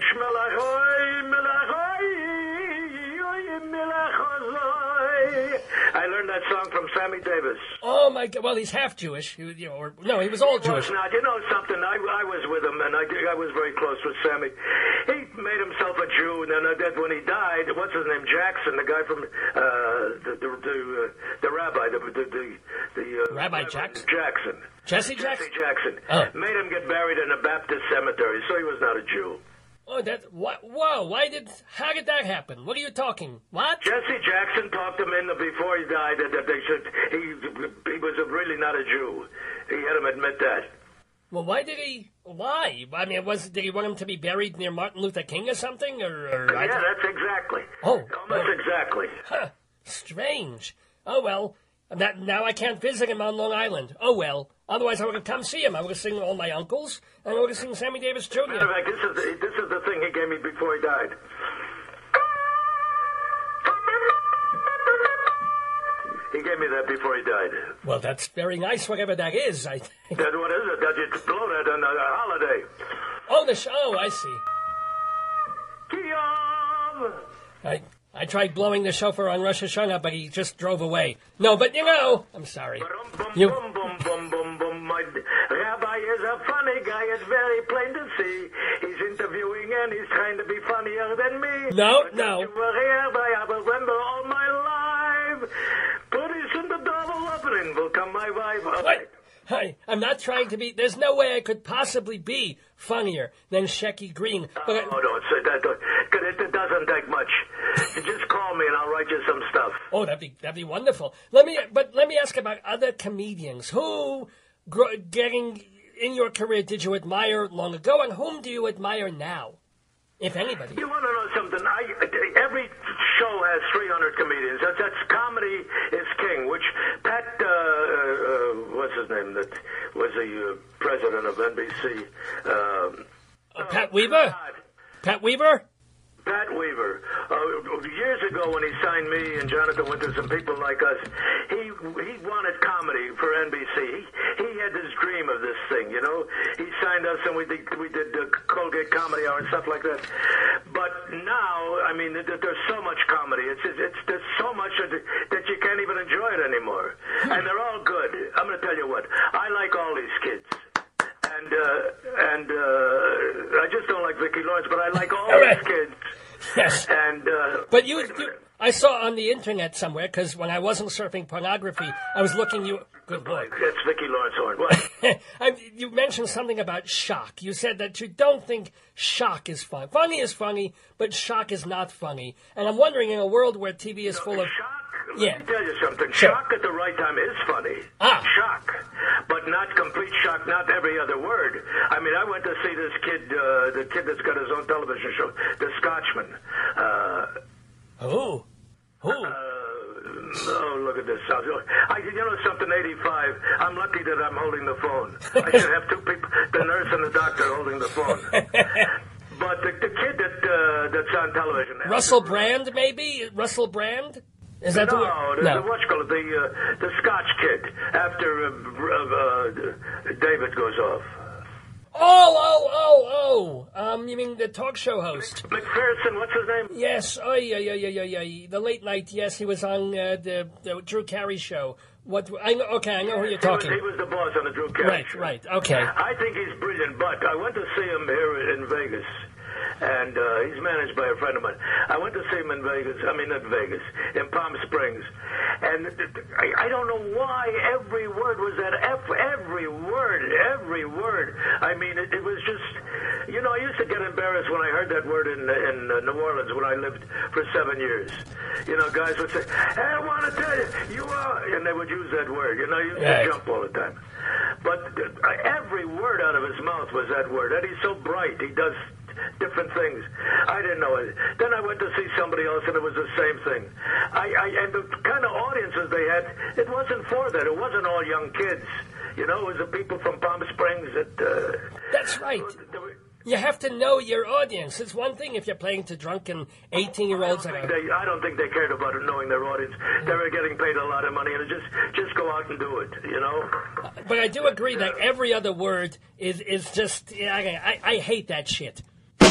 I learned that song from Sammy Davis. Oh, my God. Well, he's half Jewish. He, you know, or, no, he was all Jewish. Well, now, you know something? I, I was with him, and I, I was very close with Sammy. He made himself a Jew, and then uh, when he died, what's his name? Jackson, the guy from uh, the the the, uh, the rabbi, the the the, the uh, Rabbi Jackson? Jackson. Jesse Jackson? Jesse Jackson. Oh. Made him get buried in a Baptist cemetery, so he was not a Jew. Oh, that... What, whoa, why did... How did that happen? What are you talking? What? Jesse Jackson talked him in before he died that, that they should... He, he was really not a Jew. He had him admit that. Well, why did he... Why? I mean, was did he want him to be buried near Martin Luther King or something? Or, or Yeah, that's exactly. Oh. Almost oh. exactly. Huh. Strange. Oh, well. That, now I can't visit him on Long Island. Oh, well. Otherwise, I would have come see him. I would have sing all my uncles, and I would have sing Sammy Davis Junior Matter of fact, this is, the, this is the thing he gave me before he died. He gave me that before he died. Well, that's very nice, whatever that is, I think. That, what is it? That you blow that on a, a holiday. Oh, the show, I see. Kiyom! I, I tried blowing the shofar on Rosh Hashanah, but he just drove away. No, but you know, I'm sorry. Boom, boom, You- boom, boom, boom, boom, boom. My rabbi is a funny guy. It's very plain to see. He's interviewing and he's trying to be funnier than me. No, But no. don't you worry, rabbi, I will remember all my life. Pretty soon the double opening will come my wife. All Wait, right. hey, I'm not trying to be. There's no way I could possibly be funnier than Shecky Green. But I, Oh, don't say that. Don't, 'cause it, it doesn't take much. You just call me and I'll write you some stuff. oh, that'd be that'd be wonderful. Let me, but let me ask about other comedians who, gro- getting in your career, did you admire long ago, and whom do you admire now, if anybody? You want to know something? I, every show has three hundred comedians. That's, that's comedy is king, which Pat, uh, uh, what's his name, that was the uh, president of N B C. Um, Uh, Pat Weaver. God. Pat Weaver. Pat Weaver. Uh, years ago when he signed me and Jonathan Winters and people like us, he he wanted comedy for N B C. He, he had this dream of this thing, you know. He signed us and we did, we did uh, Colgate Comedy Hour and stuff like that. But now, I mean, there, there's so much comedy. It's, it's, it's there's so much that, that you can't even enjoy it anymore. And they're all good. I'm going to tell you what. I like all these kids. And uh, and uh, I just don't like Vicki Lawrence, but I like all All right. these kids. Yes. And uh, But you, you, I saw on the internet somewhere, because when I wasn't surfing pornography, I was looking you. Good Lord. that's Vicki Lawrence Horn. What? I, you mentioned something about shock. You said that you don't think shock is fun. Funny is funny, but shock is not funny. And I'm wondering, in a world where T V is full of... Shock. Yeah. Let me tell you something. Sure. Shock at the right time is funny. Ah. Shock. But not complete shock, not every other word. I mean, I went to see this kid, uh, the kid that's got his own television show, The Scotchman. Uh, Who? Who? uh, oh, look at this. I, you know something, eighty-five, I'm lucky that I'm holding the phone. I should have two people, the nurse and the doctor holding the phone. But the, the kid that uh, that's on television. Russell Brand, maybe? Russell Brand? Is that No, the the, the what's called the uh, the Scotch kid after uh, uh, uh, David goes off. Oh, oh, oh, oh. Um, you mean the talk show host? McPherson, what's his name? Yes. Oh, yeah, yeah, yeah, yeah, yeah. The late night. Yes, he was on uh, the the Drew Carey show. What? I know. Okay, I know who you're talking. He was, he was the boss on the Drew Carey Right, show. right. Okay. I think he's brilliant, but I went to see him here in Vegas. And uh, he's managed by a friend of mine. I went to see him in Vegas. I mean, not Vegas, in Palm Springs. And I, I don't know why every word was that F. Every word, every word. I mean, it, it was just, you know, I used to get embarrassed when I heard that word in in uh, New Orleans when I lived for seven years. You know, guys would say, "Hey, I want to tell you, you are," and they would use that word. You know, you used Right. to jump all the time. But uh, every word out of his mouth was that word. And he's so bright. He does different things. I didn't know it. Then I went to see somebody else, and it was the same thing. I, I and the kind of audiences they had, it wasn't for that. It wasn't all young kids. You know, it was the people from Palm Springs that. Uh, That's right. they were- You have to know your audience. It's one thing if you're playing to drunken eighteen-year-olds. I don't, think they, I don't think they cared about it, knowing their audience. They were getting paid a lot of money, and it just just go out and do it. You know. But I do agree that every other word is is just. I, I, I hate that shit.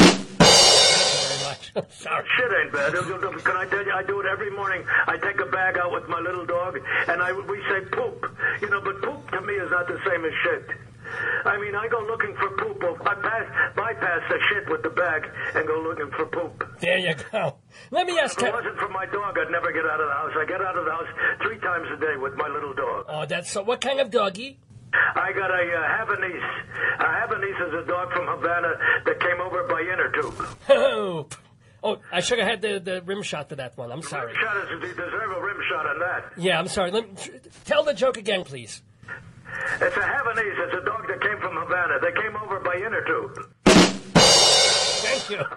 Thank you very much. Sorry. Shit ain't bad. Can I tell you, I do it every morning. I take a bag out with my little dog, and I we say poop. You know, but poop to me is not the same as shit. I mean, I go looking for poop. Or I pass, bypass the shit with the bag and go looking for poop. There you go. Let me ask If it you. wasn't for my dog, I'd never get out of the house. I get out of the house three times a day with my little dog. Oh, that's so. What kind of doggy? I got a uh, Havanese. A Havanese is a dog from Havana that came over by inner tube. Oh, oh, I should have had the, the rim shot for that one. I'm sorry. Rim shot is, you deserve a rim shot on that. Yeah, I'm sorry. Let me, tell the joke again, please. It's a Havanese. It's a dog that came from Havana. They came over by inner tube. Thank you.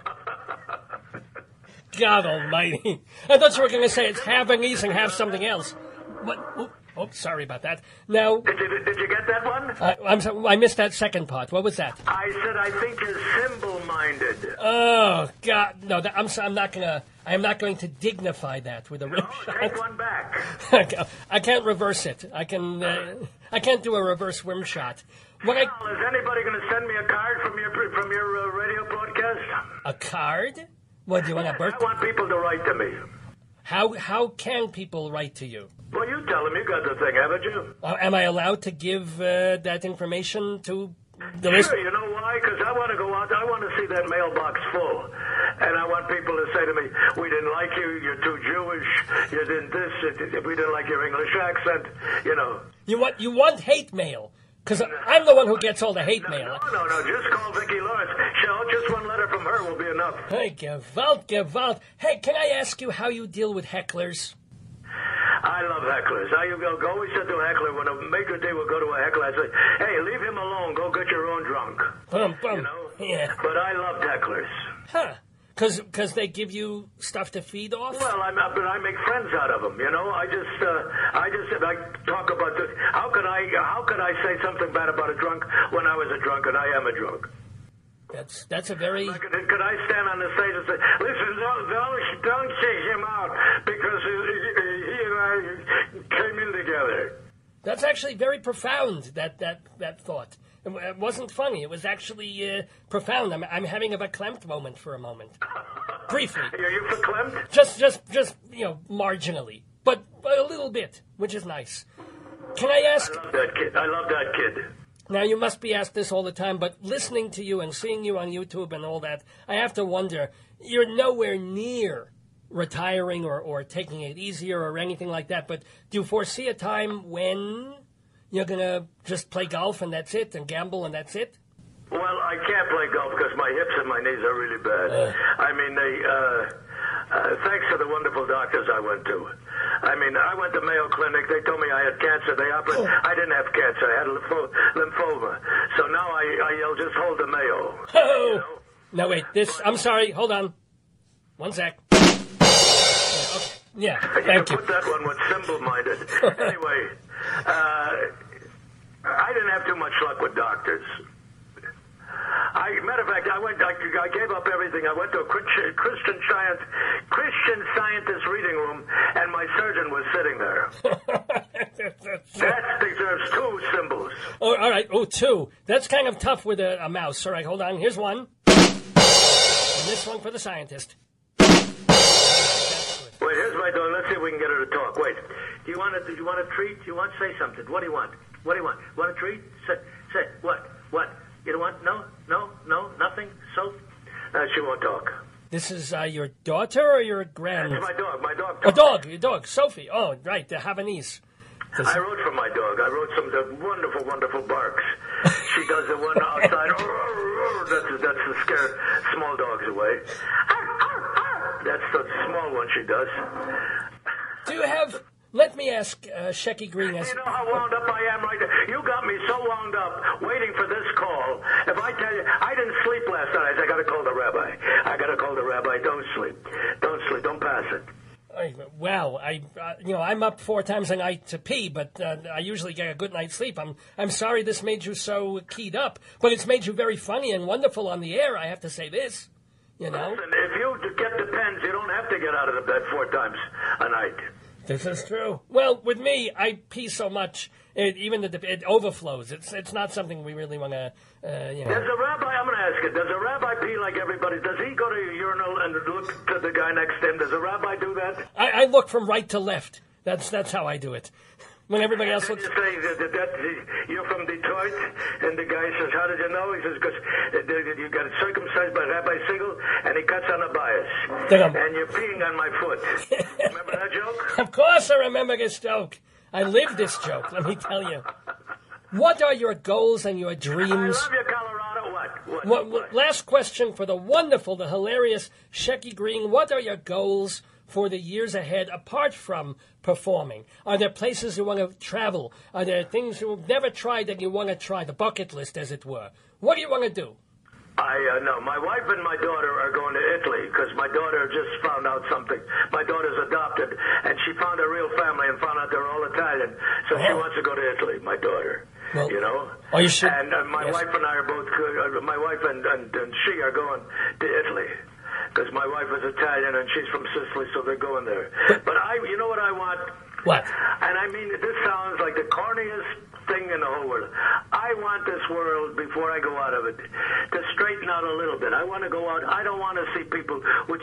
God almighty. I thought you were going to say it's Havanese and have something else. What? Oh, oh, sorry about that. Now, Did you, did you get that one? I, I'm sorry, I missed that second part. What was that? I said I think you're symbol-minded. Oh God, no! That, I'm so- I'm not gonna. I am not going to dignify that with a rim Oh, shot. take one back. I can't reverse it. I can. Uh, I can't do a reverse rim shot. What I Well, is anybody going to send me a card from your from your uh, radio broadcast? a card? What, do you want a I birthday? want people to write to me. How how can people write to you? Well, you tell them. You got the thing, haven't you? Uh, am I allowed to give uh, that information to the Sure, listener? you know why? Because I want to go out. I want to see that mailbox full. And I want people to say to me, we didn't like you, you're too Jewish, you didn't this, we didn't like your English accent, you know. You want you want hate mail? Because I'm the one who gets all the hate No, mail. no, no, no, just call Vicki Lawrence. She'll, just one letter from her will be enough. Hey, Gewalt, Gewalt. Hey, can I ask you how you deal with hecklers? I love hecklers. I go, go always said to a heckler, when a major day will go to a heckler, I say, hey, leave him alone, go get your own drunk. Bum, bum. You know? Yeah. But I loved hecklers. Huh. Because they give you stuff to feed off? Well, I'm, uh, but I make friends out of them. You know, I just, uh, I just, I talk about this. How could I, how could I say something bad about a drunk when I was a drunk and I am a drunk? That's that's a very... Could, could I stand on the stage and say, listen, don't, don't, don't chase him out because he, he and I came in together. That's actually very profound, that, that, that thought. It, it wasn't funny. It was actually uh, profound. I'm, I'm having a verklempt moment for a moment. Briefly. Are you verklempt? Just, just, just, you know, marginally. But, but a little bit, which is nice. Can I ask... I love that kid. I love that kid. Now, you must be asked this all the time, but listening to you and seeing you on YouTube and all that, I have to wonder, you're nowhere near retiring or, or taking it easier or anything like that, but do you foresee a time when you're going to just play golf and that's it, and gamble and that's it? Well, I can't play golf because my hips and my knees are really bad. Uh. I mean, they, uh, uh, thanks to the wonderful doctors I went to. I mean, I went to Mayo Clinic. They told me I had cancer. They operated. Oh. I didn't have cancer. I had lympho- lymphoma. So now I, I, I'll just hold the Mayo. Oh! You know? No, wait, this, I'm sorry, hold on. One sec. Yeah, okay. Yeah, You thank can you. put that one with simple-minded. Anyway, uh, I didn't have too much luck with doctors. I, matter of fact, I went. I, I gave up everything. I went to a Christian, Christian science, Christian Scientist reading room, and my surgeon was sitting there. That deserves two symbols. Oh, all right. Oh, two. That's kind of tough with a, a mouse. All right, hold on. Here's one. And this one for the scientist. Wait, here's my dog. Let's see if we can get her to talk. Wait. Do you want to? Do you want a treat? Do you want to say something? What do you want? What do you want? Want a treat? Say, say what? What? You don't want? No, no, no, nothing. So, uh, she won't talk. This is uh, your daughter or your grand? It's my dog. My dog. A dog. Your dog, Sophie. Oh, right, the Havanese. I wrote for my dog. I wrote some of the wonderful, wonderful barks. She does the one outside. That's that's the scare small dogs away. That's the small one she does. Do you have? Let me ask uh, Shecky Green. As, You know how wound up I am right now? You got me so wound up waiting for this call. If I tell you, I didn't sleep last night. I said, I got to call the rabbi. I got to call the rabbi. Don't sleep. Don't sleep. Don't pass it. I, well, I, uh, you know, I'm up four times a night to pee, but uh, I usually get a good night's sleep. I'm, I'm sorry this made you so keyed up, but it's made you very funny and wonderful on the air. I have to say this, you know. Listen, if you get the pens, you don't have to get out of the bed four times a night. This is true. Well, with me, I pee so much, it, even the, it overflows. It's it's not something we really want to, uh, you know. Does a rabbi, I'm going to ask you, does a rabbi pee like everybody? Does he go to a urinal and look to the guy next to him? Does a rabbi do that? I, I look from right to left. That's that's how I do it. When everybody else Did looks. you say that, that, that you're from Detroit? And the guy says, how did you know? He says, because you got circumcised by Rabbi Siegel, and he cuts on the bias. Damn. And you're peeing on my foot. Remember that joke? Of course I remember this joke. I live this joke, let me tell you. What are your goals and your I dreams? love you, Colorado. What? What? What, what? last question for the wonderful, the hilarious Shecky Green. What are your goals for the years ahead apart from performing? Are there places you want to travel? Are there things you've never tried that you want to try? The bucket list, as it were. What do you want to do? I uh, no, my wife and my daughter are going to Italy because my daughter just found out something. My daughter's adopted, and she found a real family and found out they're all Italian. So she Oh. wants to go to Italy. My daughter, Well, you know. oh, you should- And uh, my yes. wife and I are both. Uh, my wife and, and and she are going to Italy because my wife is Italian and she's from Sicily, so they're going there. But I, you know what I want? What? And I mean, this sounds like the corniest thing in the whole world. I want this world, before I go out of it, to straighten out a little bit. I want to go out. I don't want to see people with tsunamis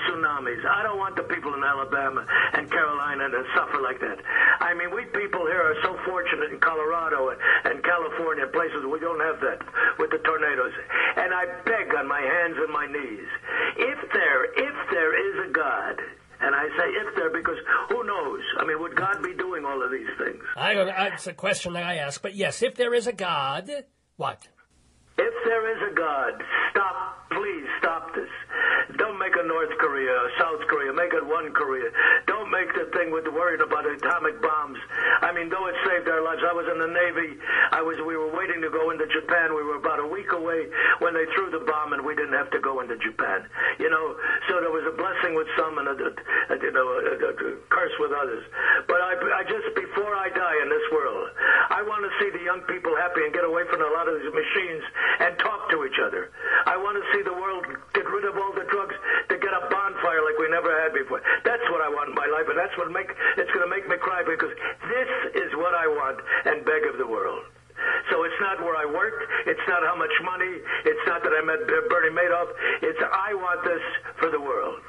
enemies. I don't want the people in Alabama and Carolina to suffer like that. I mean, we people here are so fortunate in Colorado and California and places we don't have that with the tornadoes. And I beg on my hands and my knees, if there, if there is a God, and I say if there because who knows? I mean, would God be doing all of these things? I don't. It's a question that I ask, but yes, if there is a God, what? If there is a God, stop, please stop this. Don't make a North Korea or South Korea. Make it one Korea. Don't make the thing with worrying about atomic bombs. I mean, though it saved our lives. I was in the Navy. I was. We were waiting to go into Japan. We were about a week away when they threw the bomb, and we didn't have to go into Japan. You know, so there was a blessing with some and a, a, you know, a, a, a curse with others. But I, I just, before I die in this world, I want to see the young people happy and get away from a lot of these machines and talk to each other. I want to see the world get rid of all the drugs to get a bonfire like we never had before. That's what I want in my life, and that's what make it's going to make me cry because this is what I want and beg of the world. So it's not where I worked. It's not how much money. It's not that I met Bernie Madoff. It's I want this for the world.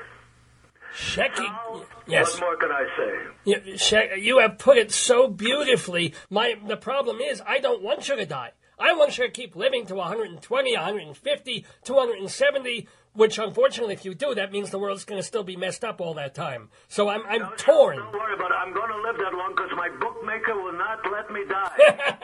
Shecky, Now, yes. What more can I say? You, She- you have put it so beautifully. My the problem is I don't want you to die. I want you to keep living to one hundred twenty, one hundred fifty, two hundred seventy, which unfortunately if you do, that means the world's going to still be messed up all that time. So I'm I'm No, torn. Don't worry about it. I'm going to live that long because my bookmaker will not let me die.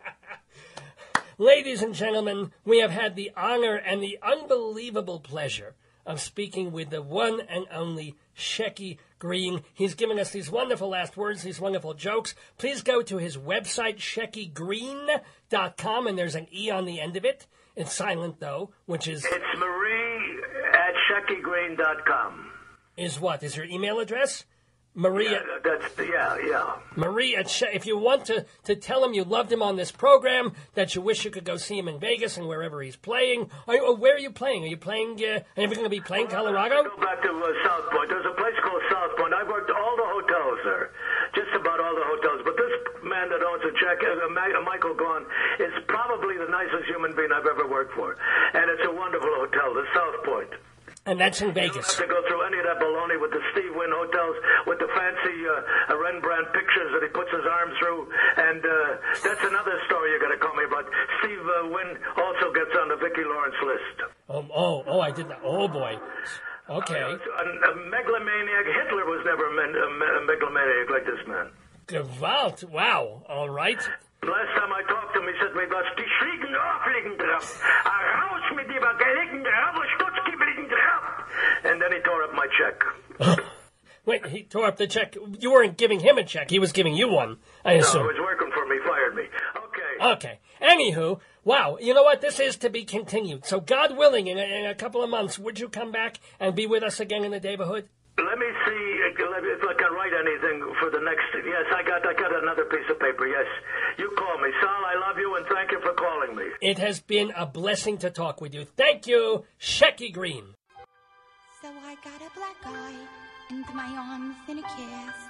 Ladies and gentlemen, we have had the honor and the unbelievable pleasure of speaking with the one and only Shecky Greene. He's given us these wonderful last words, these wonderful jokes. Please go to his website, shecky greene dot com, and there's an E on the end of it. It's silent, though, which is... It's Marie at shecky greene dot com. Is what? Is your email address? Marie... Yeah, that's, yeah, yeah. Marie, at She- if you want to, to tell him you loved him on this program, that you wish you could go see him in Vegas and wherever he's playing. Are you, where are you playing? Are you playing, uh, are you going to be playing Colorado? Go back to uh, South Point. There's a place called South Point. I've worked all the hotels there, just about all the hotels. But this man that owns a check, uh, Ma- Michael Gaughan, is probably the nicest human being I've ever worked for. And it's a wonderful hotel, the South Point. And that's in You don't Vegas. have to go through any of that baloney with the Steve Wynn hotels, with the fancy uh, Rembrandt pictures that he puts his arm through. And uh, that's another story you got to call me about. Steve uh, Wynn also gets on the Vicki Lawrence list. Oh, oh, oh, I did that. Oh, boy. Okay. Uh, a, a megalomaniac. Hitler was never a, men, a, me- a megalomaniac like this man. Gewalt. Wow. All right. Last time I talked to him, he said to me, was die Schliegen aufliegen drauf. Raus mit die Bageligen drauf, Stutzki bliegen drauf. And then he tore up my check. Wait, he tore up the check. You weren't giving him a check. He was giving you one, I No, assume. he was working for me, fired me. Okay. Okay. Anywho, wow. You know what? This is to be continued. So God willing, in a, in a couple of months, would you come back and be with us again in the neighborhood? Let me see if I can write anything for the next. Yes, I got I got another piece of paper. Yes, you call me, Sal. I love you and thank you for calling me. It has been a blessing to talk with you. Thank you, Shecky Greene. So I got a black eye and my arms in a cast.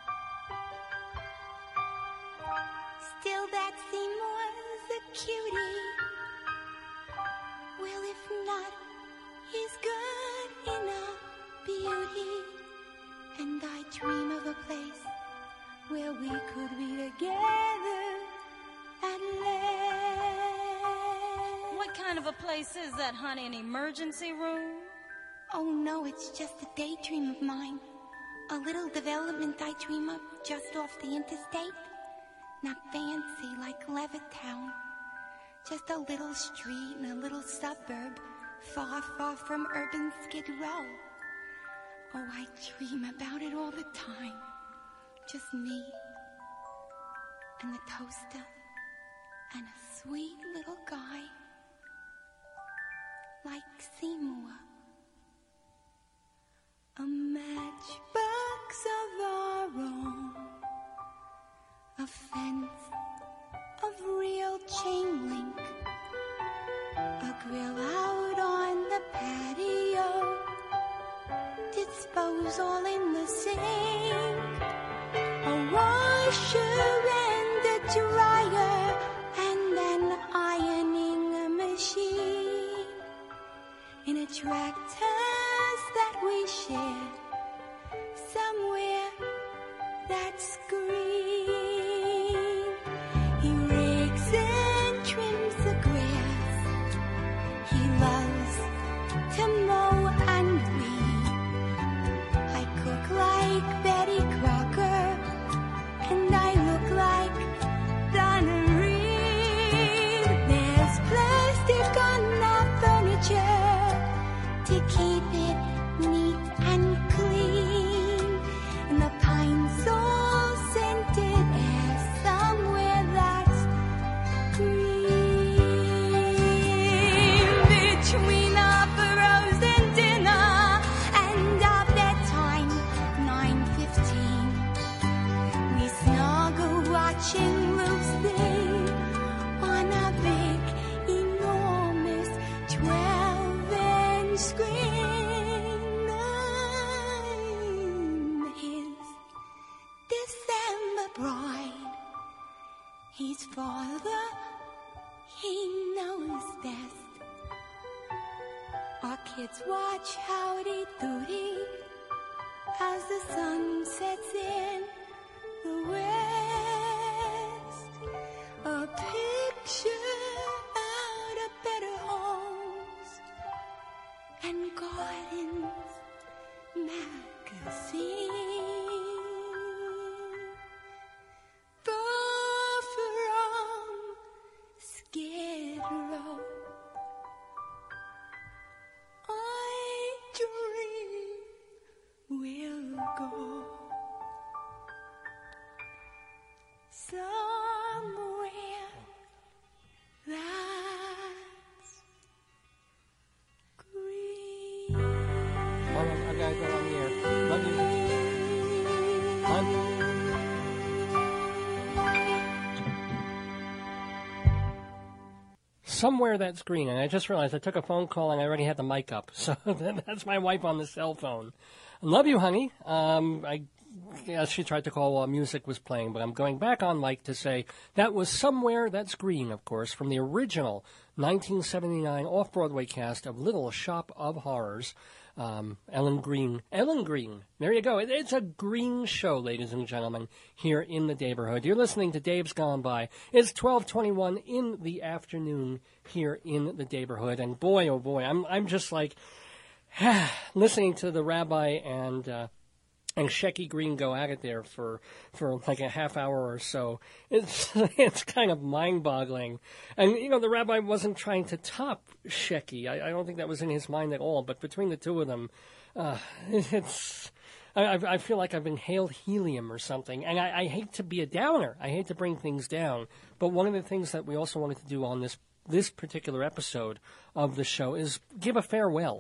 Still that Seymour's a cutie. Well, if not, he's good enough beauty. And I dream of a place where we could be together at last. What kind of a place is that, honey? An emergency room? Oh no, it's just a daydream of mine. A little development I dream of just off the interstate. Not fancy like Levittown. Just a little street in a little suburb, far, far from urban Skid Row. Oh, I dream about it all the time. Just me and the toaster and a sweet little guy like Seymour. A matchbox of our own, a fence of real chain link, a grill out on the patio, disposal in the sink, a washer and a dryer, and an ironing machine, in a tractors that we share. watching Lucy on a big, enormous twelve-inch screen. I'm his December bride. He's father, he knows best. Our kids watch Howdy Doody as the sun sets in the west. A picture out of better homes and gardens magazine. Far from Skid Row, I dream we'll go somewhere that's green. Hold on, I gotta go on the air. Love you. Hon? Somewhere that's green, and I just realized I took a phone call and I already had the mic up, so that's my wife on the cell phone. Love you, honey. Um, I guess she tried to call while music was playing, but I'm going back on mic to say that was Somewhere That's Green, of course, from the original nineteen seventy-nine off-Broadway cast of Little Shop of Horrors. Um, Ellen Green. Ellen Green. There you go. It, it's a green show, ladies and gentlemen, here in the neighborhood. You're listening to Dave's Gone By. It's twelve twenty-one in the afternoon here in the neighborhood. And boy, oh boy, I'm I'm just like listening to the rabbi and uh, and Shecky Green go at it there for, for like a half hour or so. It's it's kind of mind-boggling. And, you know, the rabbi wasn't trying to top Shecky. I, I don't think that was in his mind at all. But between the two of them, uh, it's... I, I feel like I've inhaled helium or something. And I, I hate to be a downer. I hate to bring things down. But one of the things that we also wanted to do on this, this particular episode of the show is give a farewell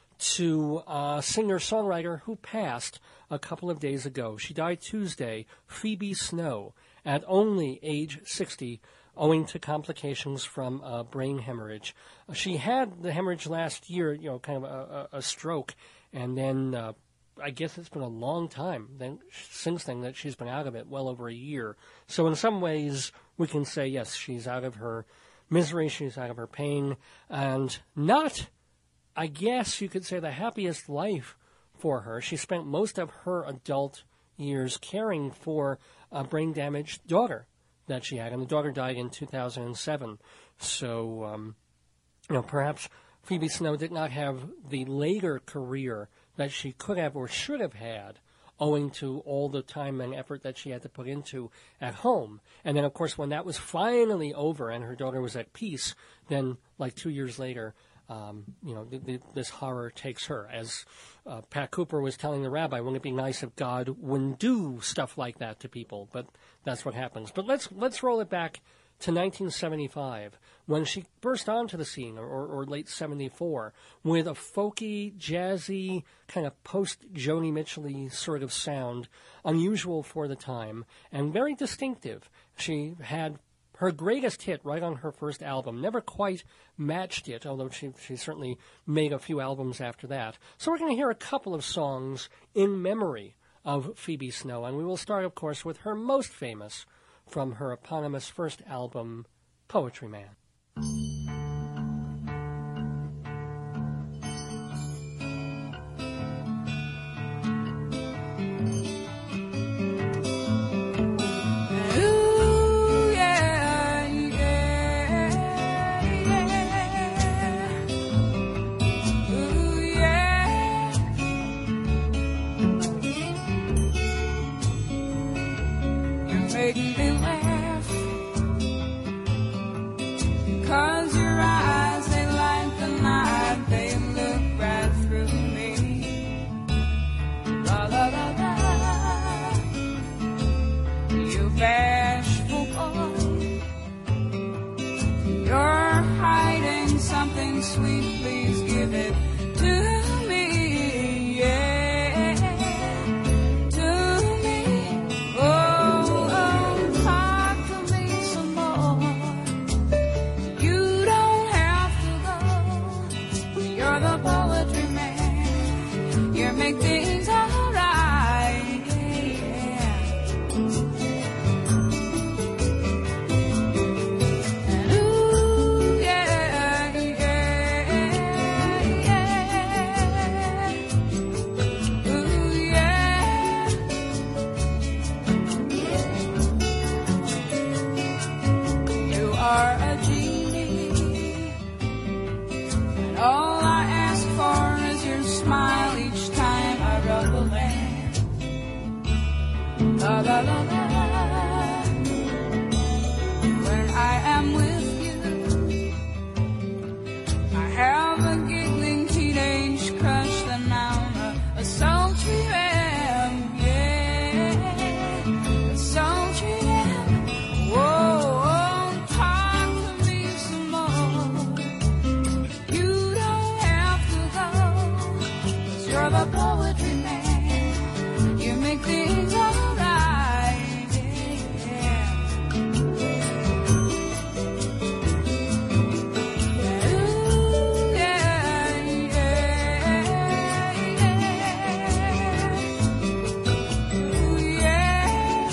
to a singer-songwriter who passed a couple of days ago. She died Tuesday, Phoebe Snow, at only age sixty, owing to complications from uh, brain hemorrhage. Uh, she had the hemorrhage last year, you know, kind of a, a, a stroke, and then uh, I guess it's been a long time then, since then that she's been out of it, well over a year. So in some ways, we can say, yes, she's out of her misery, she's out of her pain, and not... I guess you could say the happiest life for her. She spent most of her adult years caring for a brain-damaged daughter that she had, and the daughter died in two thousand seven. So, um, you know, perhaps Phoebe Snow did not have the later career that she could have or should have had, owing to all the time and effort that she had to put into at home. And then, of course, when that was finally over and her daughter was at peace, then, like two years later, Um, you know, th- th- this horror takes her. As uh, Pat Cooper was telling the rabbi, wouldn't it be nice if God wouldn't do stuff like that to people? But that's what happens. But let's let's roll it back to nineteen seventy-five, when she burst onto the scene, or, or late seventy-four, with a folky, jazzy, kind of post-Joni Mitchell-y sort of sound, unusual for the time, and very distinctive. She had her greatest hit right on her first album, never quite matched it, although she, she certainly made a few albums after that. So we're going to hear a couple of songs in memory of Phoebe Snow, and we will start, of course, with her most famous from her eponymous first album, Poetry Man. Sweet, please give it to me, yeah, to me. Oh, oh, La la la la. When I am with you, I have a giggling teenage crush, then I'm a, a sultry ram, yeah, a sultry ram. Whoa, oh, talk to me some more. You don't have to go, 'cause you're the poetry man. You make things alright, yeah. Ooh, yeah, yeah, yeah. Ooh, yeah.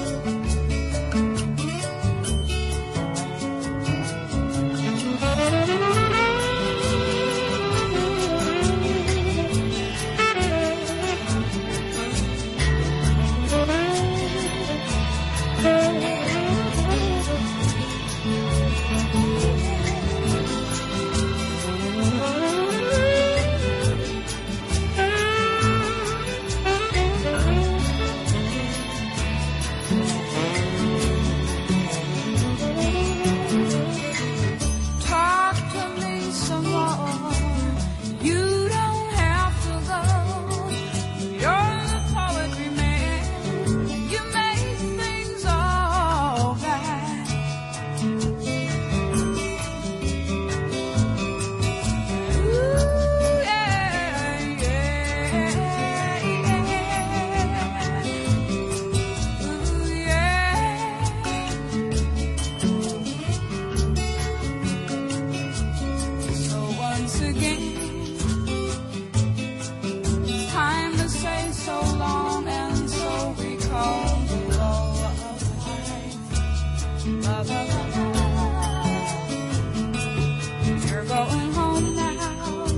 Talk to me some more. You don't have to go. You're the poetry man. You make things all right. Ooh, yeah, yeah, yeah. Ooh, yeah. So once again, time to say so long, and so we call the law of life. La la la la. You're going home now.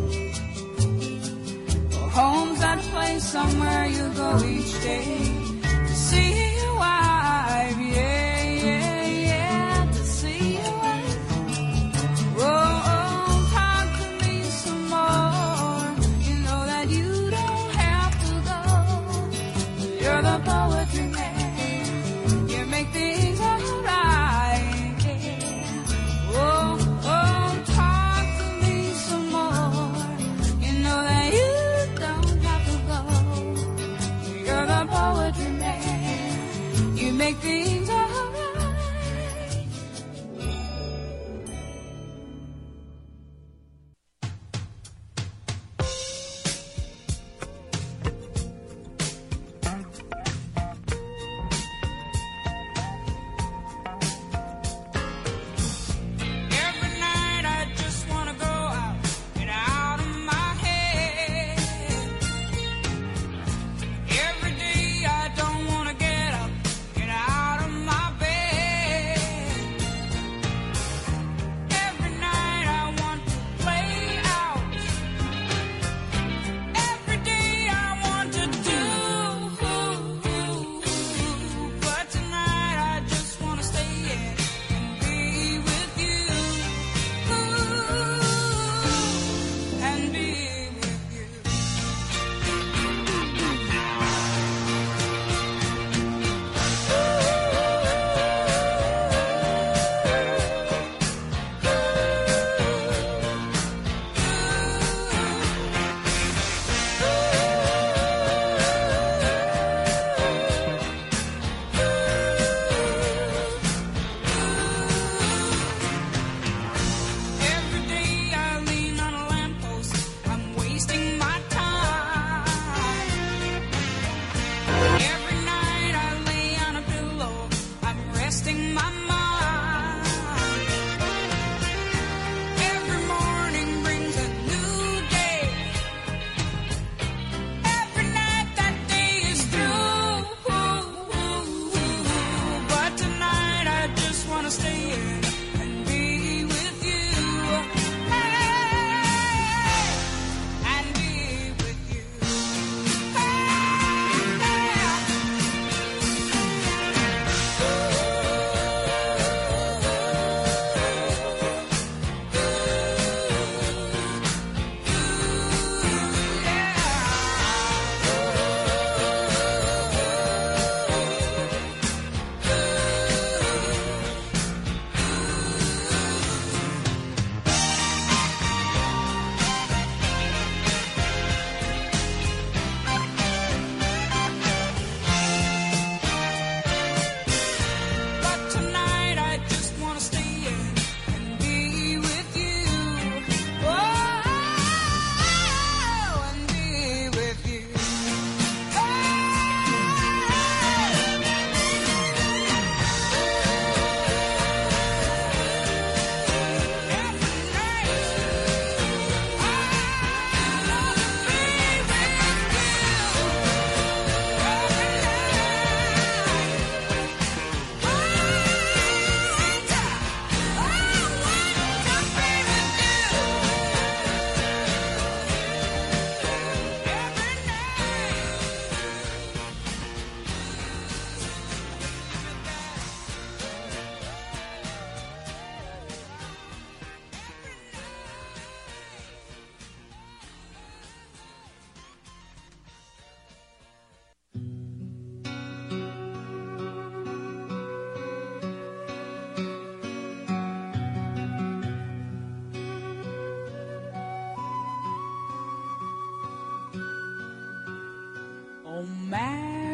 Well, home's that place somewhere you go each day to see your wife. Yeah, yeah, yeah, to see your wife. Whoa, talk to me some more. You know that you don't have to go. You're the poetry man. You make things alright. Yeah. Oh, oh, talk to me some more. You know that you don't have to go. You're the poetry man. You make things alright. Every night I just wanna go out, get out of my head. Every day I don't wanna get up, get out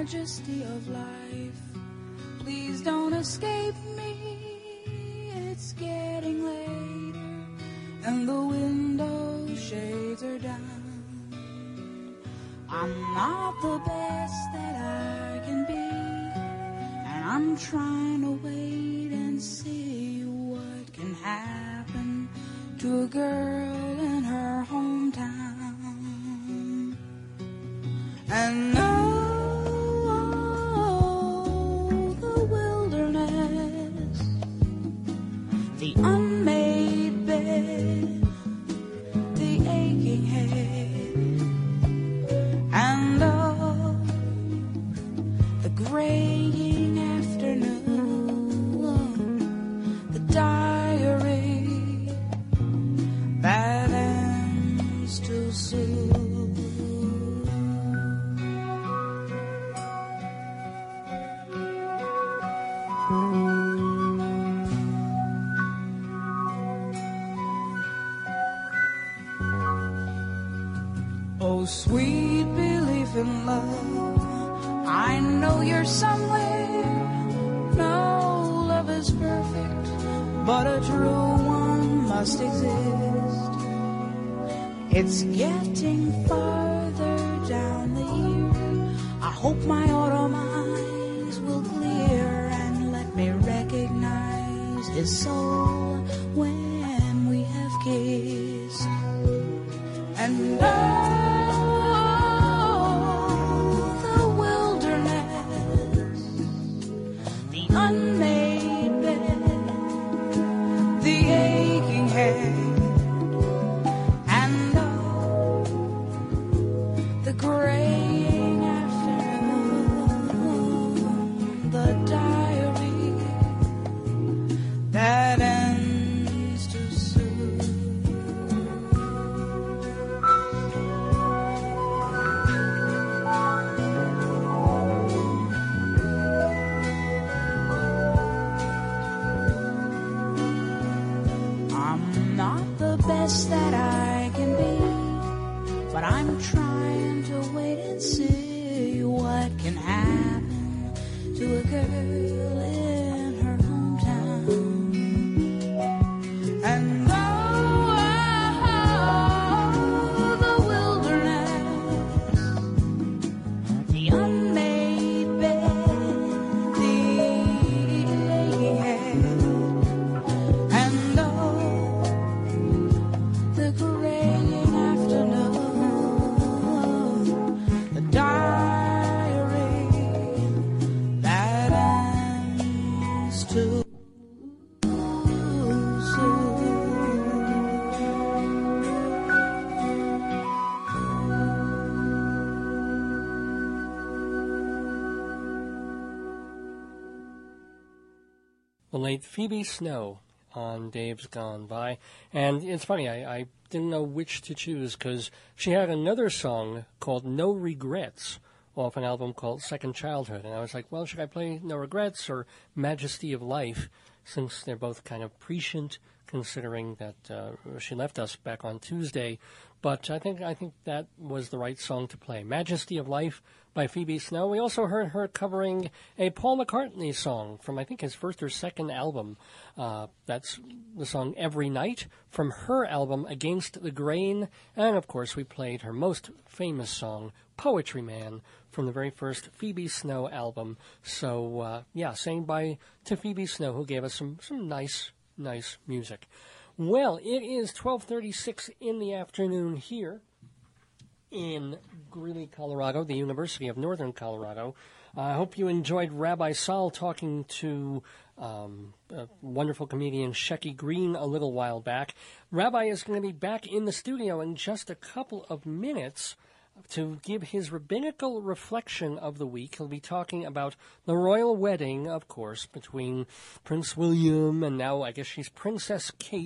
majesty of life. Please don't escape me, it's getting later, and the window shades are down. I'm not the best that I can be, and I'm trying to wait and see what can happen to a girl in her hometown. And oh, the wilderness, the unmade bed, the aching head, and oh, the graying afternoon, the diary that ends too soon. Oh, sweet belief in love, I know you're somewhere. No love is perfect, but a true one must exist. It's getting farther down the year. I hope my autumn eyes will clear and let me recognize his soul when we have kissed. And oh, the wilderness, the unmade bed, the aching head, and oh, the graying afternoon, the diary that ends too soon. I'm not the best that I can be, but I'm trying to wait and see what can happen to a girl in her hometown. And oh, the wilderness, the unmade bed, the aching head, and oh, the graying afternoon, the diary that ends too soon. The late Phoebe Snow on Dave's Gone By. And it's funny, I, I didn't know which to choose because she had another song called No Regrets off an album called Second Childhood. And I was like, well, should I play No Regrets or Majesty of Life, since they're both kind of prescient, considering that uh, she left us back on Tuesday. But I think I think that was the right song to play. Majesty of Life by Phoebe Snow. We also heard her covering a Paul McCartney song from, I think, his first or second album. Uh, that's the song Every Night from her album Against the Grain. And, of course, we played her most famous song, Poetry Man, from the very first Phoebe Snow album. So, uh, yeah, saying bye to Phoebe Snow, who gave us some, some nice, nice music. Well, it is twelve thirty-six in the afternoon here in Greeley, Colorado, the University of Northern Colorado. I hope you enjoyed Rabbi Saul talking to um, a wonderful comedian Shecky Green a little while back. Rabbi is going to be back in the studio in just a couple of minutes to give his rabbinical reflection of the week. He'll be talking about the royal wedding, of course, between Prince William and now I guess she's Princess Kate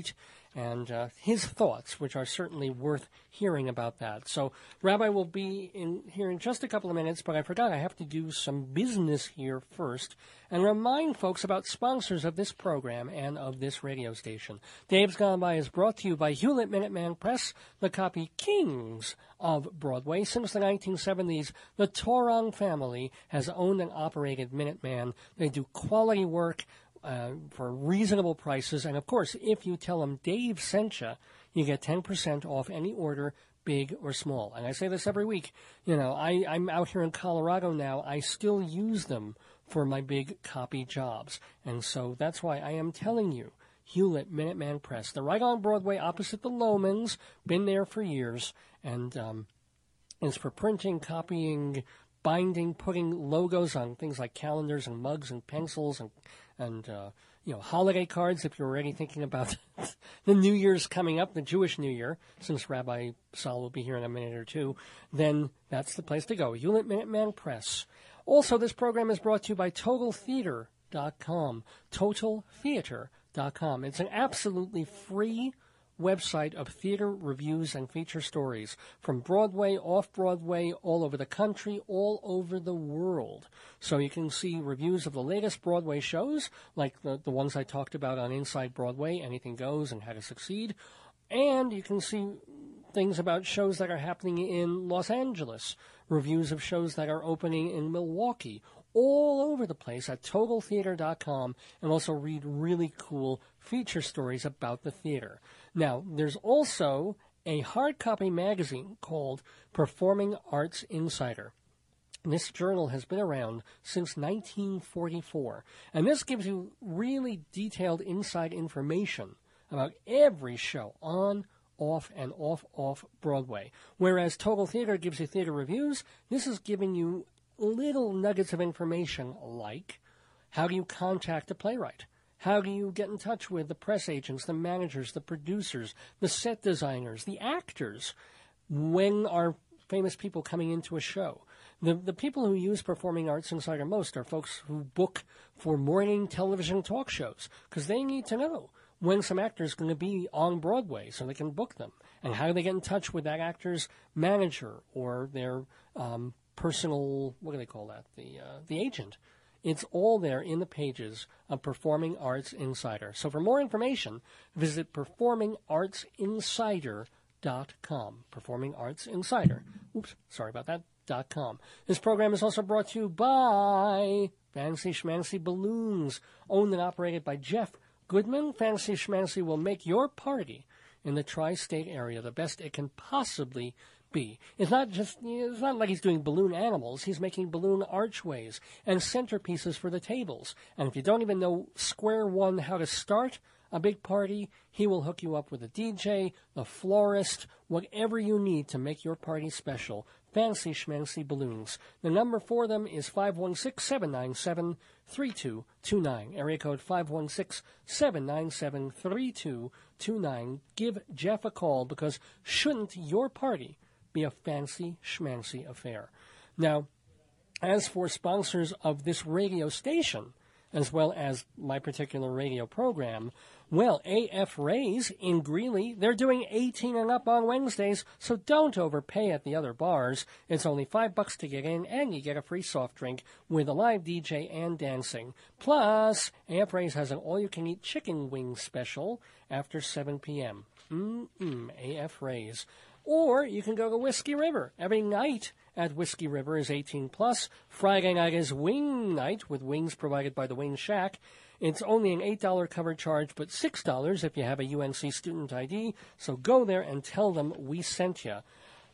and uh, his thoughts, which are certainly worth hearing about that. So Rabbi will be in here in just a couple of minutes, but I forgot I have to do some business here first and remind folks about sponsors of this program and of this radio station. Dave's Gone By is brought to you by Hewlett Minuteman Press, the copy kings of Broadway. Since the nineteen seventies, the Torong family has owned and operated Minuteman. They do quality work uh, for reasonable prices, and of course, if you tell them Dave sent you, you get ten percent off any order, big or small. And I say this every week. You know, I, I'm out here in Colorado now. I still use them for my big copy jobs. And so that's why I am telling you, Hewlett Minuteman Press. They're right on Broadway opposite the Lomans. Been there for years. And um, it's for printing, copying, binding, putting logos on things like calendars and mugs and pencils and, and uh, you know, holiday cards if you're already thinking about the New Year's coming up, the Jewish New Year, since Rabbi Saul will be here in a minute or two, then that's the place to go, Hewlett Minuteman Press. Also, this program is brought to you by Total Theater dot com, Total Theater dot com. It's an absolutely free website of theater reviews and feature stories from Broadway, off-Broadway, all over the country, all over the world. So you can see reviews of the latest Broadway shows, like the, the ones I talked about on Inside Broadway, Anything Goes and How to Succeed. And you can see things about shows that are happening in Los Angeles, reviews of shows that are opening in Milwaukee, all over the place at Total Theater dot com, and also read really cool feature stories about the theater. Now, there's also a hard copy magazine called Performing Arts Insider. This journal has been around since nineteen forty-four, and this gives you really detailed inside information about every show on, off, and off, off Broadway. Whereas Total Theater gives you theater reviews, this is giving you little nuggets of information like how do you contact a playwright? How do you get in touch with the press agents, the managers, the producers, the set designers, the actors? When are famous people coming into a show? The the people who use Performing Arts Insider most are folks who book for morning television talk shows because they need to know when some actor is going to be on Broadway so they can book them. And how do they get in touch with that actor's manager or their um, personal, what do they call that, the uh, the agent? It's all there in the pages of Performing Arts Insider. So for more information, visit Performing Arts Insider dot com. Performing Arts Insider. Oops, sorry about that. Dot com. This program is also brought to you by Fancy Schmancy Balloons, owned and operated by Jeff Goodman. Fancy Schmancy will make your party in the tri-state area the best it can possibly be. It's not just, it's not like he's doing balloon animals. He's making balloon archways and centerpieces for the tables. And if you don't even know square one how to start a big party, he will hook you up with a D J, the florist, whatever you need to make your party special. Fancy Schmancy Balloons. The number for them is five one six, seven nine seven, three two two nine. Area code five one six, seven nine seven, three two two nine. Give Jeff a call because shouldn't your party be a fancy schmancy affair? Now, as for sponsors of this radio station, as well as my particular radio program, well, A F Rays in Greeley, they're doing eighteen and up on Wednesdays, so don't overpay at the other bars. It's only five bucks to get in, and you get a free soft drink with a live D J and dancing. Plus, A F Rays has an all-you-can-eat chicken wing special after seven p.m. Mm-mm, A F Rays. Or you can go to Whiskey River. Every night at Whiskey River is eighteen plus. Friday night is wing night with wings provided by the Wing Shack. It's only an eight dollars cover charge, but six dollars if you have a U N C student I D. So go there and tell them we sent you.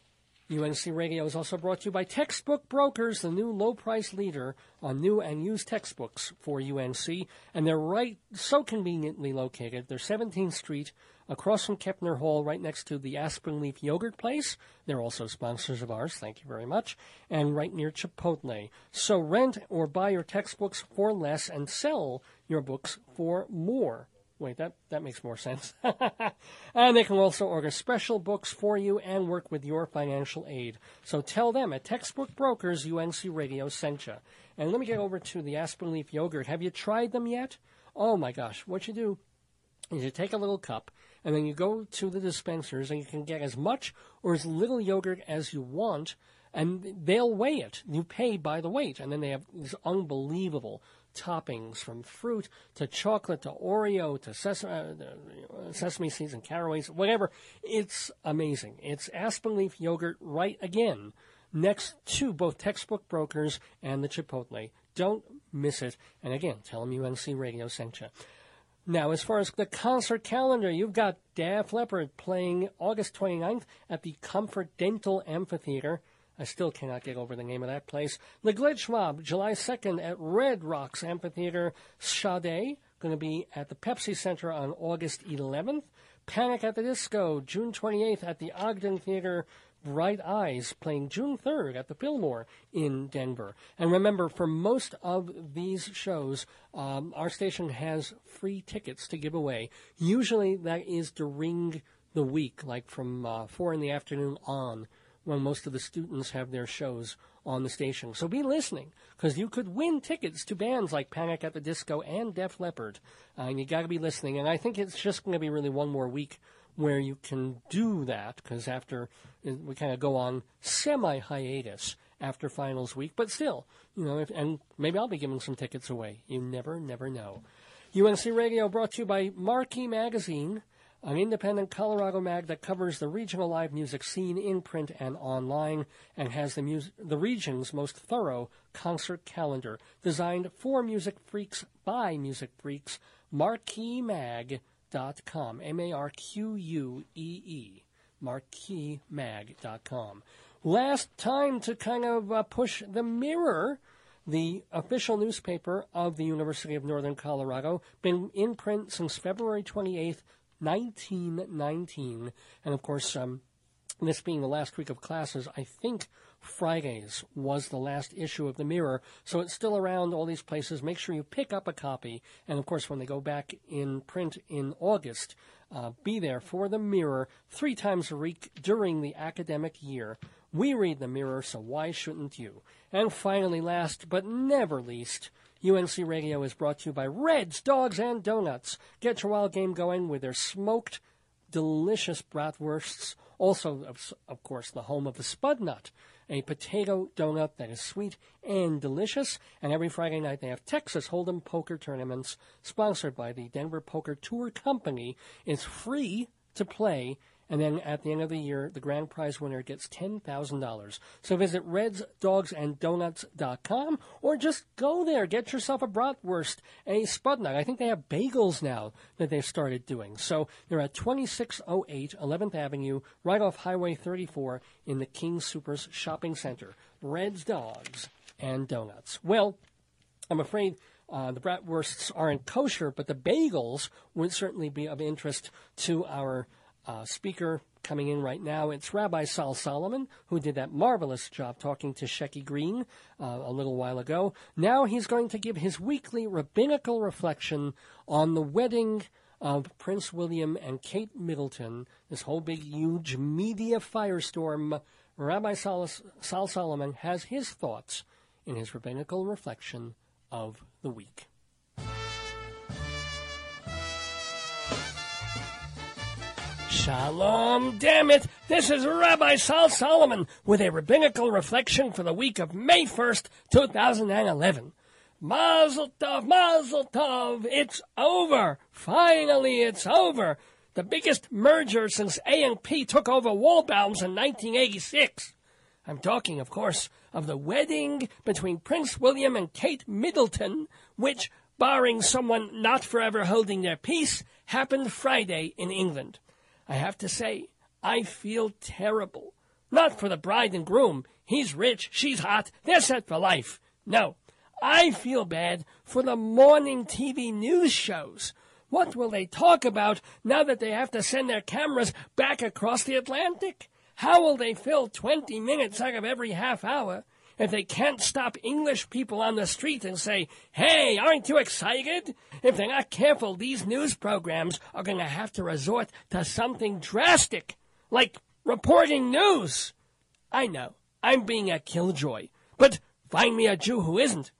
U N C Radio is also brought to you by Textbook Brokers, the new low-price leader on new and used textbooks for U N C. And they're right, so conveniently located. They're seventeenth Street, across from Kepner Hall, right next to the Aspen Leaf Yogurt Place. They're also sponsors of ours, thank you very much, and right near Chipotle. So rent or buy your textbooks for less and sell your books for more. Wait, that, that makes more sense. And they can also order special books for you and work with your financial aid. So tell them at Textbook Brokers, U N C Radio sent you. And let me get over to the Aspen Leaf Yogurt. Have you tried them yet? Oh, my gosh. What you do is you take a little cup, and then you go to the dispensers, and you can get as much or as little yogurt as you want, and they'll weigh it. You pay by the weight, and then they have these unbelievable toppings from fruit to chocolate to Oreo to sesame, uh, sesame seeds and caraways, whatever. It's amazing. It's Aspen Leaf yogurt right again, next to both Textbook Brokers and the Chipotle. Don't miss it. And again, tell them U N C Radio sent you. Now, as far as the concert calendar, you've got Def Leppard playing August twenty-ninth at the Comfort Dental Amphitheater. I still cannot get over the name of that place. The Glitch Mob, July second at Red Rocks Amphitheater. Sade, going to be at the Pepsi Center on August eleventh. Panic at the Disco, June twenty-eighth at the Ogden Theater. Bright Eyes playing June third at the Fillmore in Denver. And remember, for most of these shows, um, our station has free tickets to give away. Usually that is during the week, like from uh, four in the afternoon on, when most of the students have their shows on the station. So be listening, because you could win tickets to bands like Panic at the Disco and Def Leppard. Uh, and you got to be listening. And I think it's just going to be really one more week where you can do that, because after we kind of go on semi-hiatus after finals week, but still, you know, if, and maybe I'll be giving some tickets away. You never, never know. U N C Radio brought to you by Marquee Magazine, an independent Colorado mag that covers the regional live music scene in print and online, and has the mus- the region's most thorough concert calendar, designed for music freaks by music freaks. Marquee Mag. Dot com, M A R Q U E E, marquee mag dot com. Last time to kind of uh, push the Mirror, the official newspaper of the University of Northern Colorado, been in print since February twenty-eighth, nineteen nineteen. And of course, um, this being the last week of classes, I think Fridays was the last issue of the Mirror, so it's still around all these places. Make sure you pick up a copy, and of course when they go back in print in August, uh, be there for the Mirror three times a week during the academic year. We read the Mirror, so why shouldn't you? And finally, last but never least, U N C Radio is brought to you by Reds, Dogs, and Donuts. Get your wild game going with their smoked, delicious bratwursts. Also, of, of course, the home of the Spud Nut, a potato donut that is sweet and delicious. And every Friday night they have Texas Hold'em poker tournaments sponsored by the Denver Poker Tour Company. It's free to play. And then at the end of the year, the grand prize winner gets ten thousand dollars. So visit reds dogs and donuts dot com or just go there. Get yourself a bratwurst, a Spudnut. I think they have bagels now that they've started doing. So they're at twenty-six oh eight eleventh Avenue, right off Highway thirty-four in the King Soopers Shopping Center. Reds, Dogs, and Donuts. Well, I'm afraid uh, the bratwursts aren't kosher, but the bagels would certainly be of interest to our Uh, speaker coming in right now. It's Rabbi Sal Solomon, who did that marvelous job talking to Shecky Green uh, a little while ago. Now he's going to give his weekly rabbinical reflection on the wedding of Prince William and Kate Middleton, this whole big, huge media firestorm. Rabbi Sal, Sal Solomon has his thoughts in his rabbinical reflection of the week. Shalom, damn it! This is Rabbi Sal Solomon with a rabbinical reflection for the week of May first, two thousand eleven. Mazel tov, mazel tov, it's over! Finally, it's over! The biggest merger since A and P took over Waldbaum's in nineteen eighty-six. I'm talking, of course, of the wedding between Prince William and Kate Middleton, which, barring someone not forever holding their peace, happened Friday in England. I have to say, I feel terrible. Not for the bride and groom. He's rich, she's hot, they're set for life. No, I feel bad for the morning T V news shows. What will they talk about now that they have to send their cameras back across the Atlantic? How will they fill twenty minutes out of every half hour if they can't stop English people on the street and say, hey, aren't you excited? If they're not careful, these news programs are going to have to resort to something drastic, like reporting news. I know, I'm being a killjoy, but find me a Jew who isn't.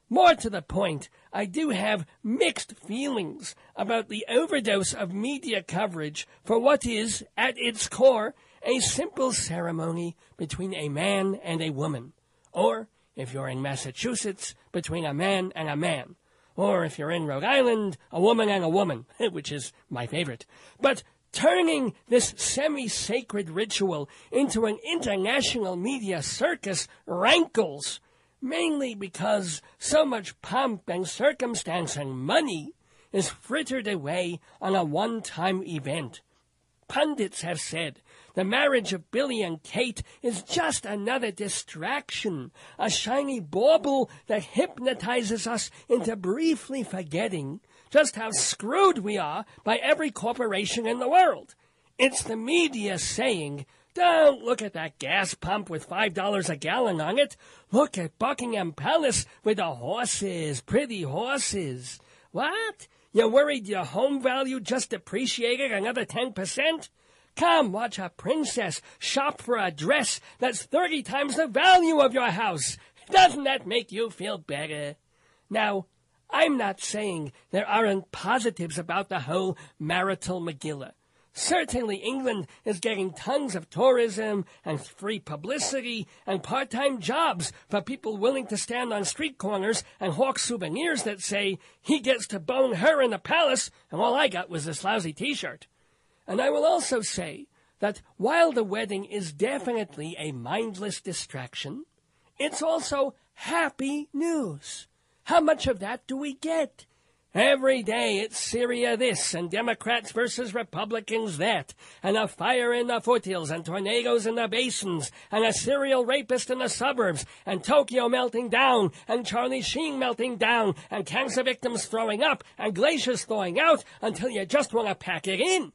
More to the point, I do have mixed feelings about the overdose of media coverage for what is, at its core, a simple ceremony between a man and a woman. Or, if you're in Massachusetts, between a man and a man. Or, if you're in Rhode Island, a woman and a woman, which is my favorite. But turning this semi-sacred ritual into an international media circus rankles, mainly because so much pomp and circumstance and money is frittered away on a one-time event. Pundits have said the marriage of Billy and Kate is just another distraction, a shiny bauble that hypnotizes us into briefly forgetting just how screwed we are by every corporation in the world. It's the media saying, don't look at that gas pump with five dollars a gallon on it. Look at Buckingham Palace with the horses, pretty horses. What? You're worried your home value just depreciated another ten percent? Come watch a princess shop for a dress that's thirty times the value of your house. Doesn't that make you feel better? Now, I'm not saying there aren't positives about the whole marital Megillah. Certainly England is getting tons of tourism and free publicity and part-time jobs for people willing to stand on street corners and hawk souvenirs that say, he gets to bone her in the palace, and all I got was this lousy T-shirt. And I will also say that while the wedding is definitely a mindless distraction, it's also happy news. How much of that do we get? Every day it's Syria this, and Democrats versus Republicans that, and a fire in the foothills, and tornadoes in the basins, and a serial rapist in the suburbs, and Tokyo melting down, and Charlie Sheen melting down, and cancer victims throwing up, and glaciers thawing out, until you just want to pack it in.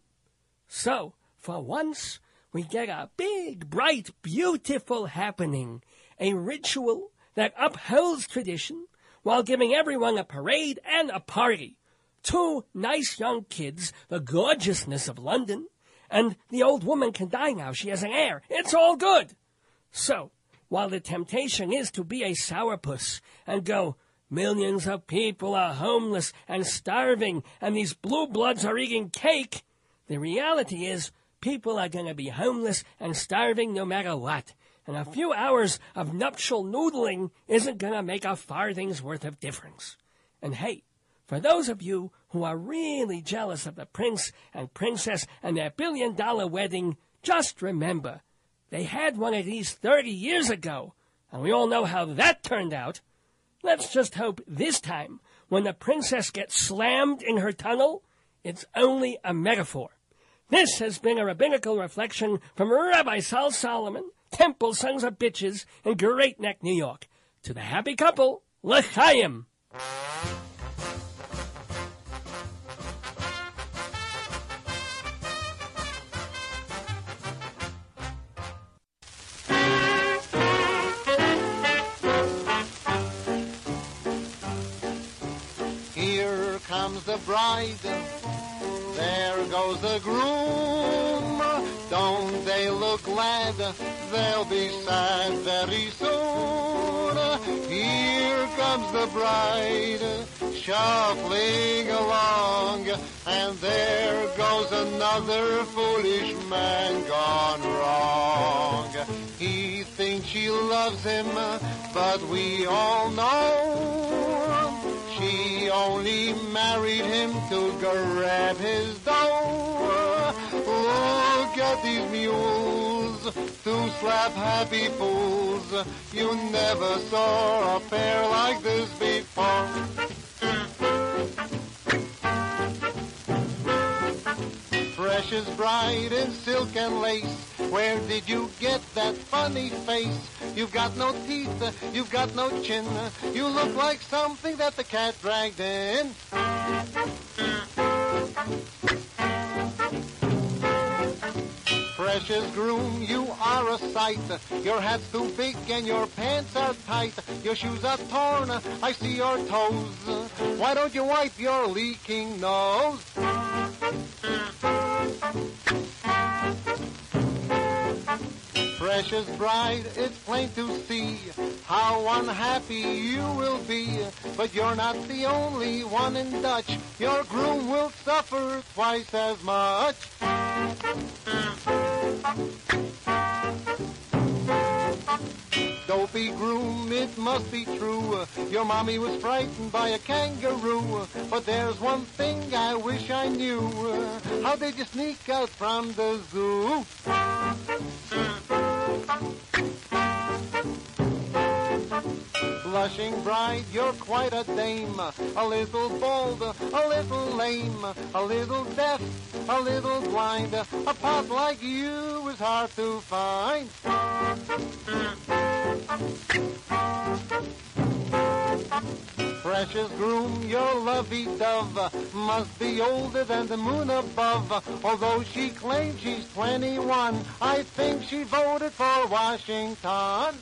So, for once, we get a big, bright, beautiful happening, a ritual that upholds tradition, while giving everyone a parade and a party. Two nice young kids, the gorgeousness of London, and the old woman can die now. She has an heir. It's all good. So, while the temptation is to be a sourpuss and go, millions of people are homeless and starving, and these blue bloods are eating cake, the reality is people are going to be homeless and starving no matter what. And a few hours of nuptial noodling isn't going to make a farthing's worth of difference. And hey, for those of you who are really jealous of the prince and princess and their billion-dollar wedding, just remember, they had one of these thirty years ago, and we all know how that turned out. Let's just hope this time, when the princess gets slammed in her tunnel, it's only a metaphor. This has been a rabbinical reflection from Rabbi Sal Solomon, Temple Sons of Bitches in Great Neck, New York. To the happy couple, L'chaim! Here comes the bride, there goes the groom. Don't they look glad? They'll be sad very soon. Here comes the bride, shuffling along, and there goes another foolish man gone wrong. He thinks she loves him, but we all know she only married him to grab his dough. Look at these mules, two slap-happy fools. You never saw a pair like this before. Precious bride in silk and lace, where did you get that funny face? You've got no teeth, you've got no chin, you look like something that the cat dragged in. Precious groom, you are a sight. Your hat's too big and your pants are tight. Your shoes are torn, I see your toes. Why don't you wipe your leaking nose? Precious bride, it's plain to see how unhappy you will be. But you're not the only one in Dutch. Your groom will suffer twice as much. Dopey groom, it must be true. Your mommy was frightened by a kangaroo. But there's one thing I wish I knew. How did you sneak out from the zoo? Blushing bride, you're quite a dame. A little bold, a little lame, a little deaf, a little blind. A pot like you is hard to find. Precious groom, your lovey-dove must be older than the moon above. Although she claims she's twenty-one, I think she voted for Washington.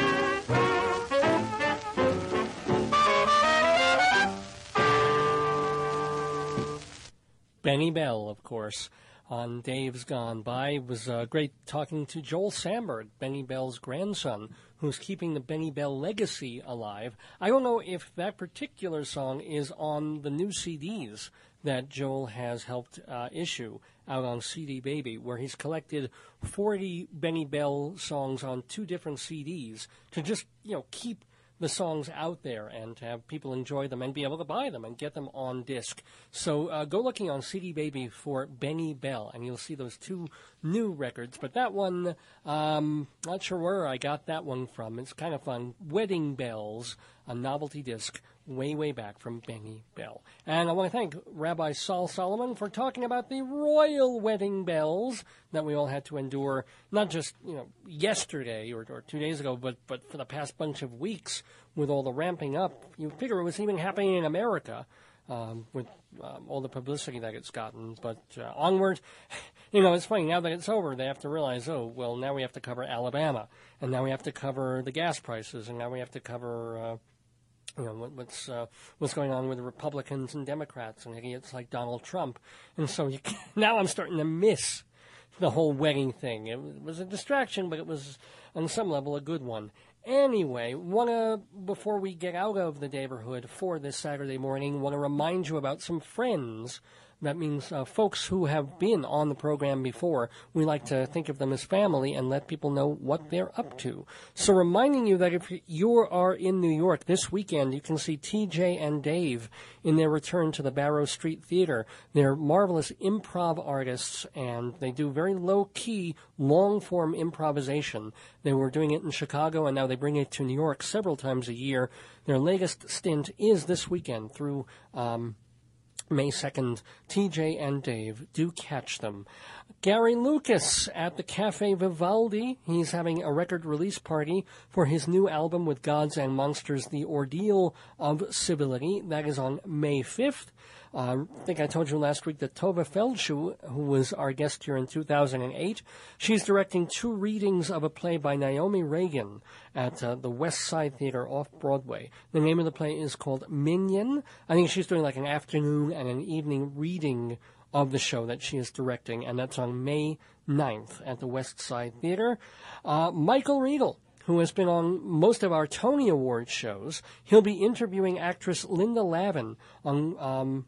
Benny Bell, of course, on Dave's Gone By. It was uh, great talking to Joel Sandberg, Benny Bell's grandson, who's keeping the Benny Bell legacy alive. I don't know if that particular song is on the new C Ds that Joel has helped uh, issue out on C D Baby, where he's collected forty Benny Bell songs on two different C Ds to just, you know, keep the songs out there and to have people enjoy them and be able to buy them and get them on disc. So uh, go looking on C D Baby for Benny Bell, and you'll see those two new records. But that one, um, not sure where I got that one from. It's kind of fun. Wedding Bells, a novelty disc way, way back from Benny Bell. And I want to thank Rabbi Saul Solomon for talking about the royal wedding bells that we all had to endure, not just, you know, yesterday or, or two days ago, but, but for the past bunch of weeks with all the ramping up. You figure it was even happening in America um, with um, all the publicity that it's gotten. But uh, onward, you know, it's funny, now that it's over, they have to realize, oh, well, now we have to cover Alabama, and now we have to cover the gas prices, and now we have to cover... Uh, You know, what, what's uh, what's going on with the Republicans and Democrats and idiots like Donald Trump. And so you can, now I'm starting to miss the whole wedding thing. It was a distraction, but it was, on some level, a good one. Anyway, wanna before we get out of the neighborhood for this Saturday morning, want to remind you about some friends. That means uh, folks who have been on the program before. We like to think of them as family and let people know what they're up to. So reminding you that if you are in New York this weekend, you can see T J and Dave in their return to the Barrow Street Theater. They're marvelous improv artists, and they do very low-key, long-form improvisation. They were doing it in Chicago, and now they bring it to New York several times a year. Their latest stint is this weekend through... Um, May second, T J and Dave. Do catch them. Gary Lucas at the Cafe Vivaldi. He's having a record release party for his new album with Gods and Monsters, The Ordeal of Civility. That is on May fifth. Uh, I think I told you last week that Tova Feldschuh, who was our guest here in two thousand eight, she's directing two readings of a play by Naomi Reagan at uh, the West Side Theater off Broadway. The name of the play is called Minion. I think she's doing like an afternoon and an evening reading of the show that she is directing, and that's on May ninth at the West Side Theater. Uh, Michael Riedel, who has been on most of our Tony Award shows, he'll be interviewing actress Linda Lavin on... Um,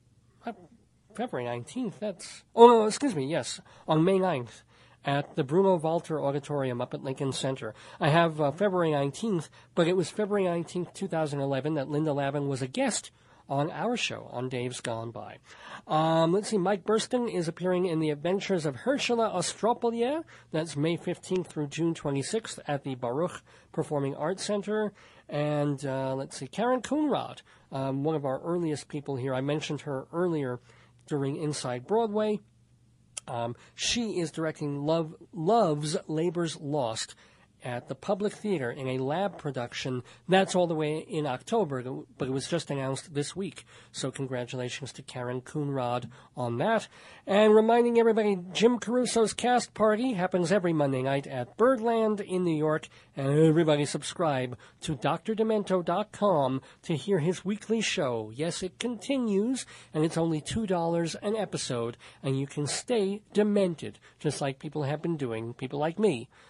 February nineteenth, that's... Oh, no, excuse me, yes, on May ninth at the Bruno Walter Auditorium up at Lincoln Center. I have uh, February nineteenth, but it was February nineteenth, two thousand eleven that Linda Lavin was a guest on our show, on Dave's Gone By. Um, let's see, Mike Burston is appearing in The Adventures of Herschela Ostropolia. That's May fifteenth through June twenty-sixth at the Baruch Performing Arts Center. And uh, let's see, Karen Coonrod, um, one of our earliest people here. I mentioned her earlier during Inside Broadway. Um, she is directing Love, Love's Labor's Lost at the Public Theater in a lab production. That's all the way in October, but it was just announced this week. So congratulations to Karen Coonrod on that. And reminding everybody, Jim Caruso's cast party happens every Monday night at Birdland in New York. And everybody subscribe to D R demento dot com to hear his weekly show. Yes, it continues, and it's only two dollars an episode, and you can stay demented, just like people have been doing, people like me,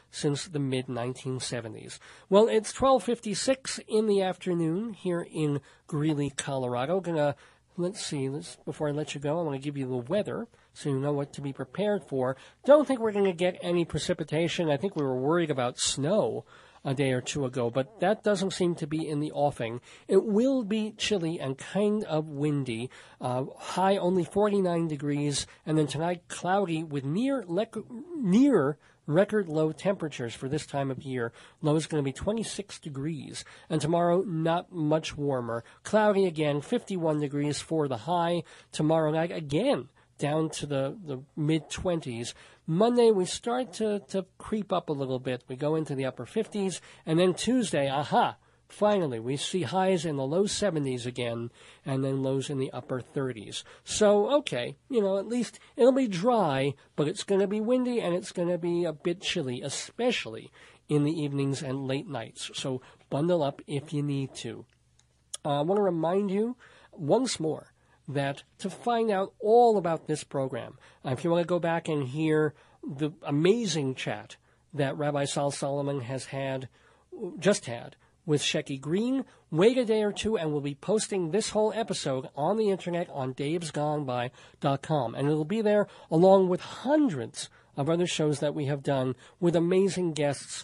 since the mid nineteen seventies. Well, it's twelve fifty-six in the afternoon here in Greeley, Colorado. Gonna, let's see, let's, before I let you go, I'm going to give you the weather so you know what to be prepared for. Don't think we're going to get any precipitation. I think we were worried about snow a day or two ago, but that doesn't seem to be in the offing. It will be chilly and kind of windy. Uh, high only forty-nine degrees, and then tonight cloudy with near le- near record low temperatures for this time of year. Low is going to be twenty-six degrees, and tomorrow not much warmer. Cloudy again, fifty-one degrees for the high. Tomorrow night again down to the, the mid-twenties. Monday, we start to, to creep up a little bit. We go into the upper fifties. And then Tuesday, aha, finally, we see highs in the low seventies again, and then lows in the upper thirties. So, okay, you know, at least it'll be dry, but it's going to be windy, and it's going to be a bit chilly, especially in the evenings and late nights. So bundle up if you need to. Uh, I want to remind you once more that to find out all about this program, uh, if you want to go back and hear the amazing chat that Rabbi Sal Solomon has had, just had, with Shecky Green, wait a day or two, and we'll be posting this whole episode on the internet on daves gone by dot com. And it'll be there along with hundreds of other shows that we have done with amazing guests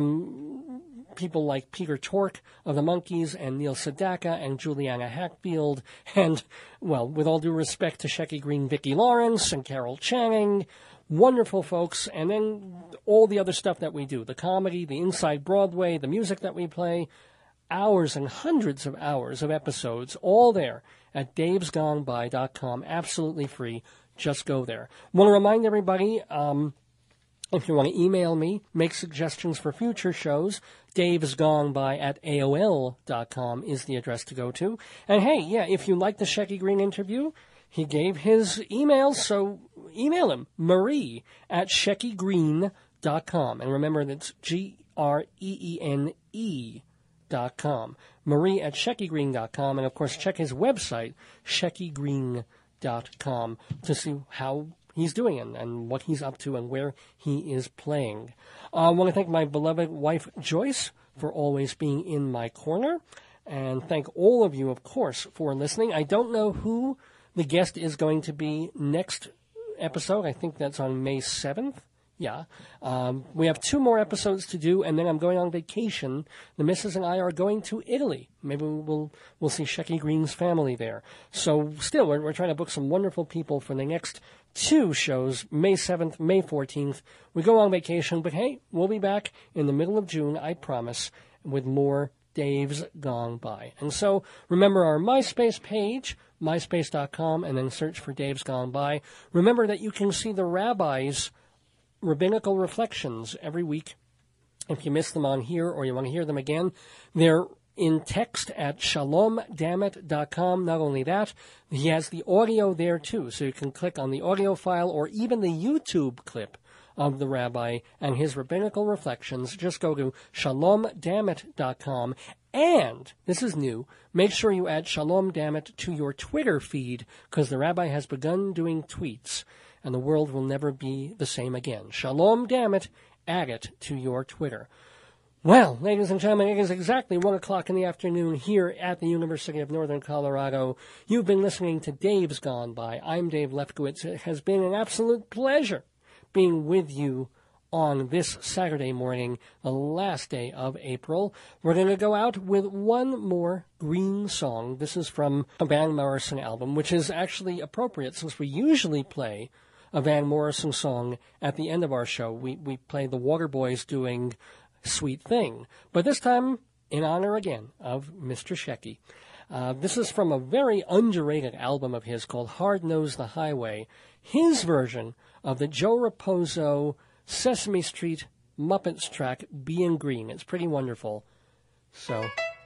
from people like Peter Tork of the Monkees and Neil Sedaka and Juliana Hatfield and, well, with all due respect to Shecky Green, Vicki Lawrence and Carol Channing, wonderful folks, and then all the other stuff that we do, the comedy, the Inside Broadway, the music that we play, hours and hundreds of hours of episodes, all there at daves gone by dot com, absolutely free. Just go there. Want to remind everybody, um, if you want to email me, make suggestions for future shows, davesgoneby at A O L dot com is the address to go to. And hey, yeah, if you like the Shecky Green interview, he gave his email, so email him, Marie at shecky green dot com. And remember, that's G R E E N E dot com. Marie at shecky green dot com. And, of course, check his website, shecky green dot com, to see how he's doing and, and what he's up to and where he is playing. Uh, I want to thank my beloved wife, Joyce, for always being in my corner. And thank all of you, of course, for listening. I don't know who the guest is going to be next episode. I think that's on May seventh. Yeah. Um, we have two more episodes to do, and then I'm going on vacation. The missus and I are going to Italy. Maybe we'll we'll see Shecky Green's family there. So still, we're, we're trying to book some wonderful people for the next two shows, May seventh, May fourteenth. We go on vacation, but hey, we'll be back in the middle of June, I promise, with more Dave's Gone By. And so remember our MySpace page, myspace dot com, and then search for Dave's Gone By. Remember that you can see the rabbis' rabbinical reflections every week. If you miss them on here or you want to hear them again, they're in text at shalom dammit dot com. Not only that, he has the audio there too, so you can click on the audio file or even the YouTube clip of the rabbi and his rabbinical reflections. Just go to shalom dammit dot com. And, this is new, make sure you add Shalom Dammit to your Twitter feed, because the rabbi has begun doing tweets, and the world will never be the same again. Shalom Dammit, add it to your Twitter. Well, ladies and gentlemen, it is exactly one o'clock in the afternoon here at the University of Northern Colorado. You've been listening to Dave's Gone By. I'm Dave Lefkowitz. It has been an absolute pleasure being with you on this Saturday morning, the last day of April. We're going to go out with one more Green song. This is from a Van Morrison album, which is actually appropriate since we usually play a Van Morrison song at the end of our show. We, we play the Waterboys doing Sweet Thing. But this time, in honor again of Mister Shecky. Uh, this is from a very underrated album of his called Hard Knows the Highway. His version of the Joe Raposo Sesame Street Muppets track, Being Green. It's pretty wonderful. So,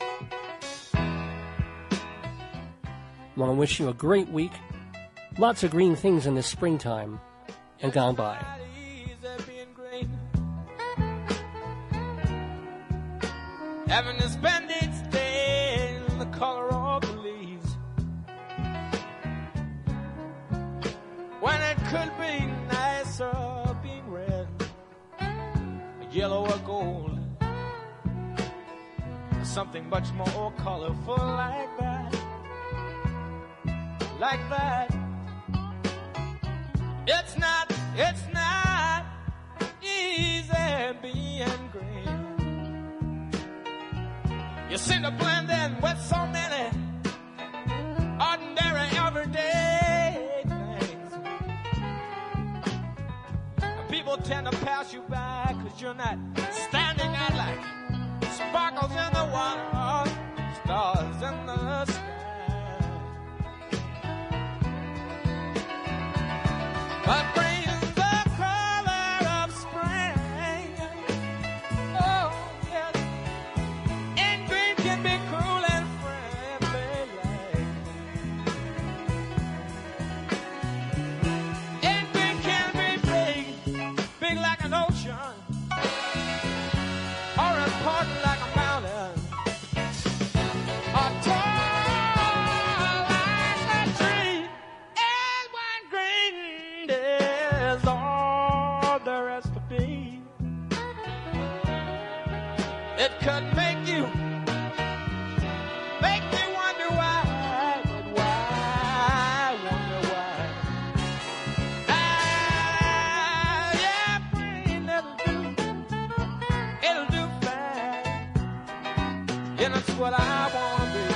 I want to wish you a great week. Lots of green things in this springtime and gone by. Having to spend its day in the color of the leaves, when it could be nicer being red. yellow or gold, something much more colorful like that, like that. It's not, it's not easy being green. You seem to blend in with so many ordinary, everyday things. People tend to pass you by because you're not standing out like sparkles in the water, stars in the sky. But green's the color of spring. Oh, yes. And green can be cruel and friendly. And green can be big, big like an ocean, or important like a mountain, or tall like a tree. And when green is all there is to be, it could make you, make me wonder why, but why, wonder why. Ah, yeah, green, it'll do, it'll do fine, and it's what I wanna be.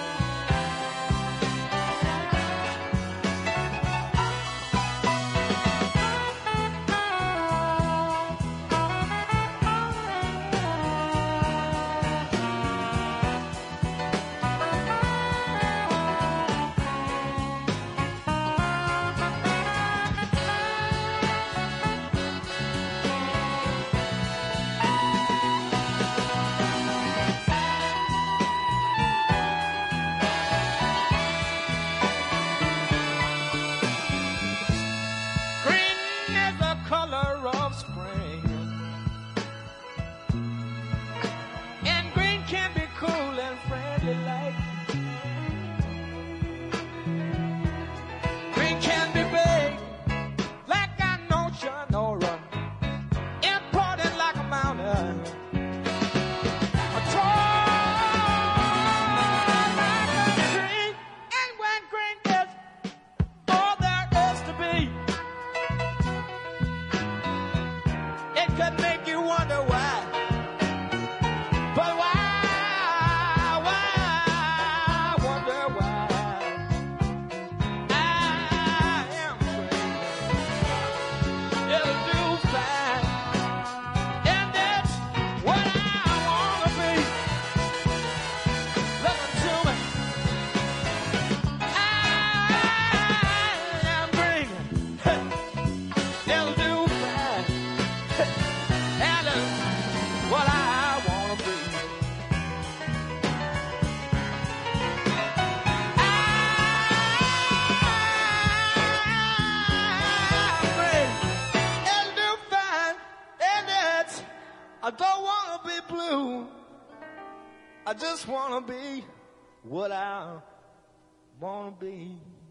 Green is the color of spring, and green can be cool and friendly like. Green can be big like an ocean or a important like a mountain, a tall like a tree. And when green gets all there is to be, it could make you wonder why. But why, why, wonder why. I am green. It'll do fine. And that's what I wanna be. Listen to me. I am green. It'll do fine. And it's what I wanna be. I'm green. It'll do fine. And it's, I don't wanna be blue. I just wanna be what I wanna be.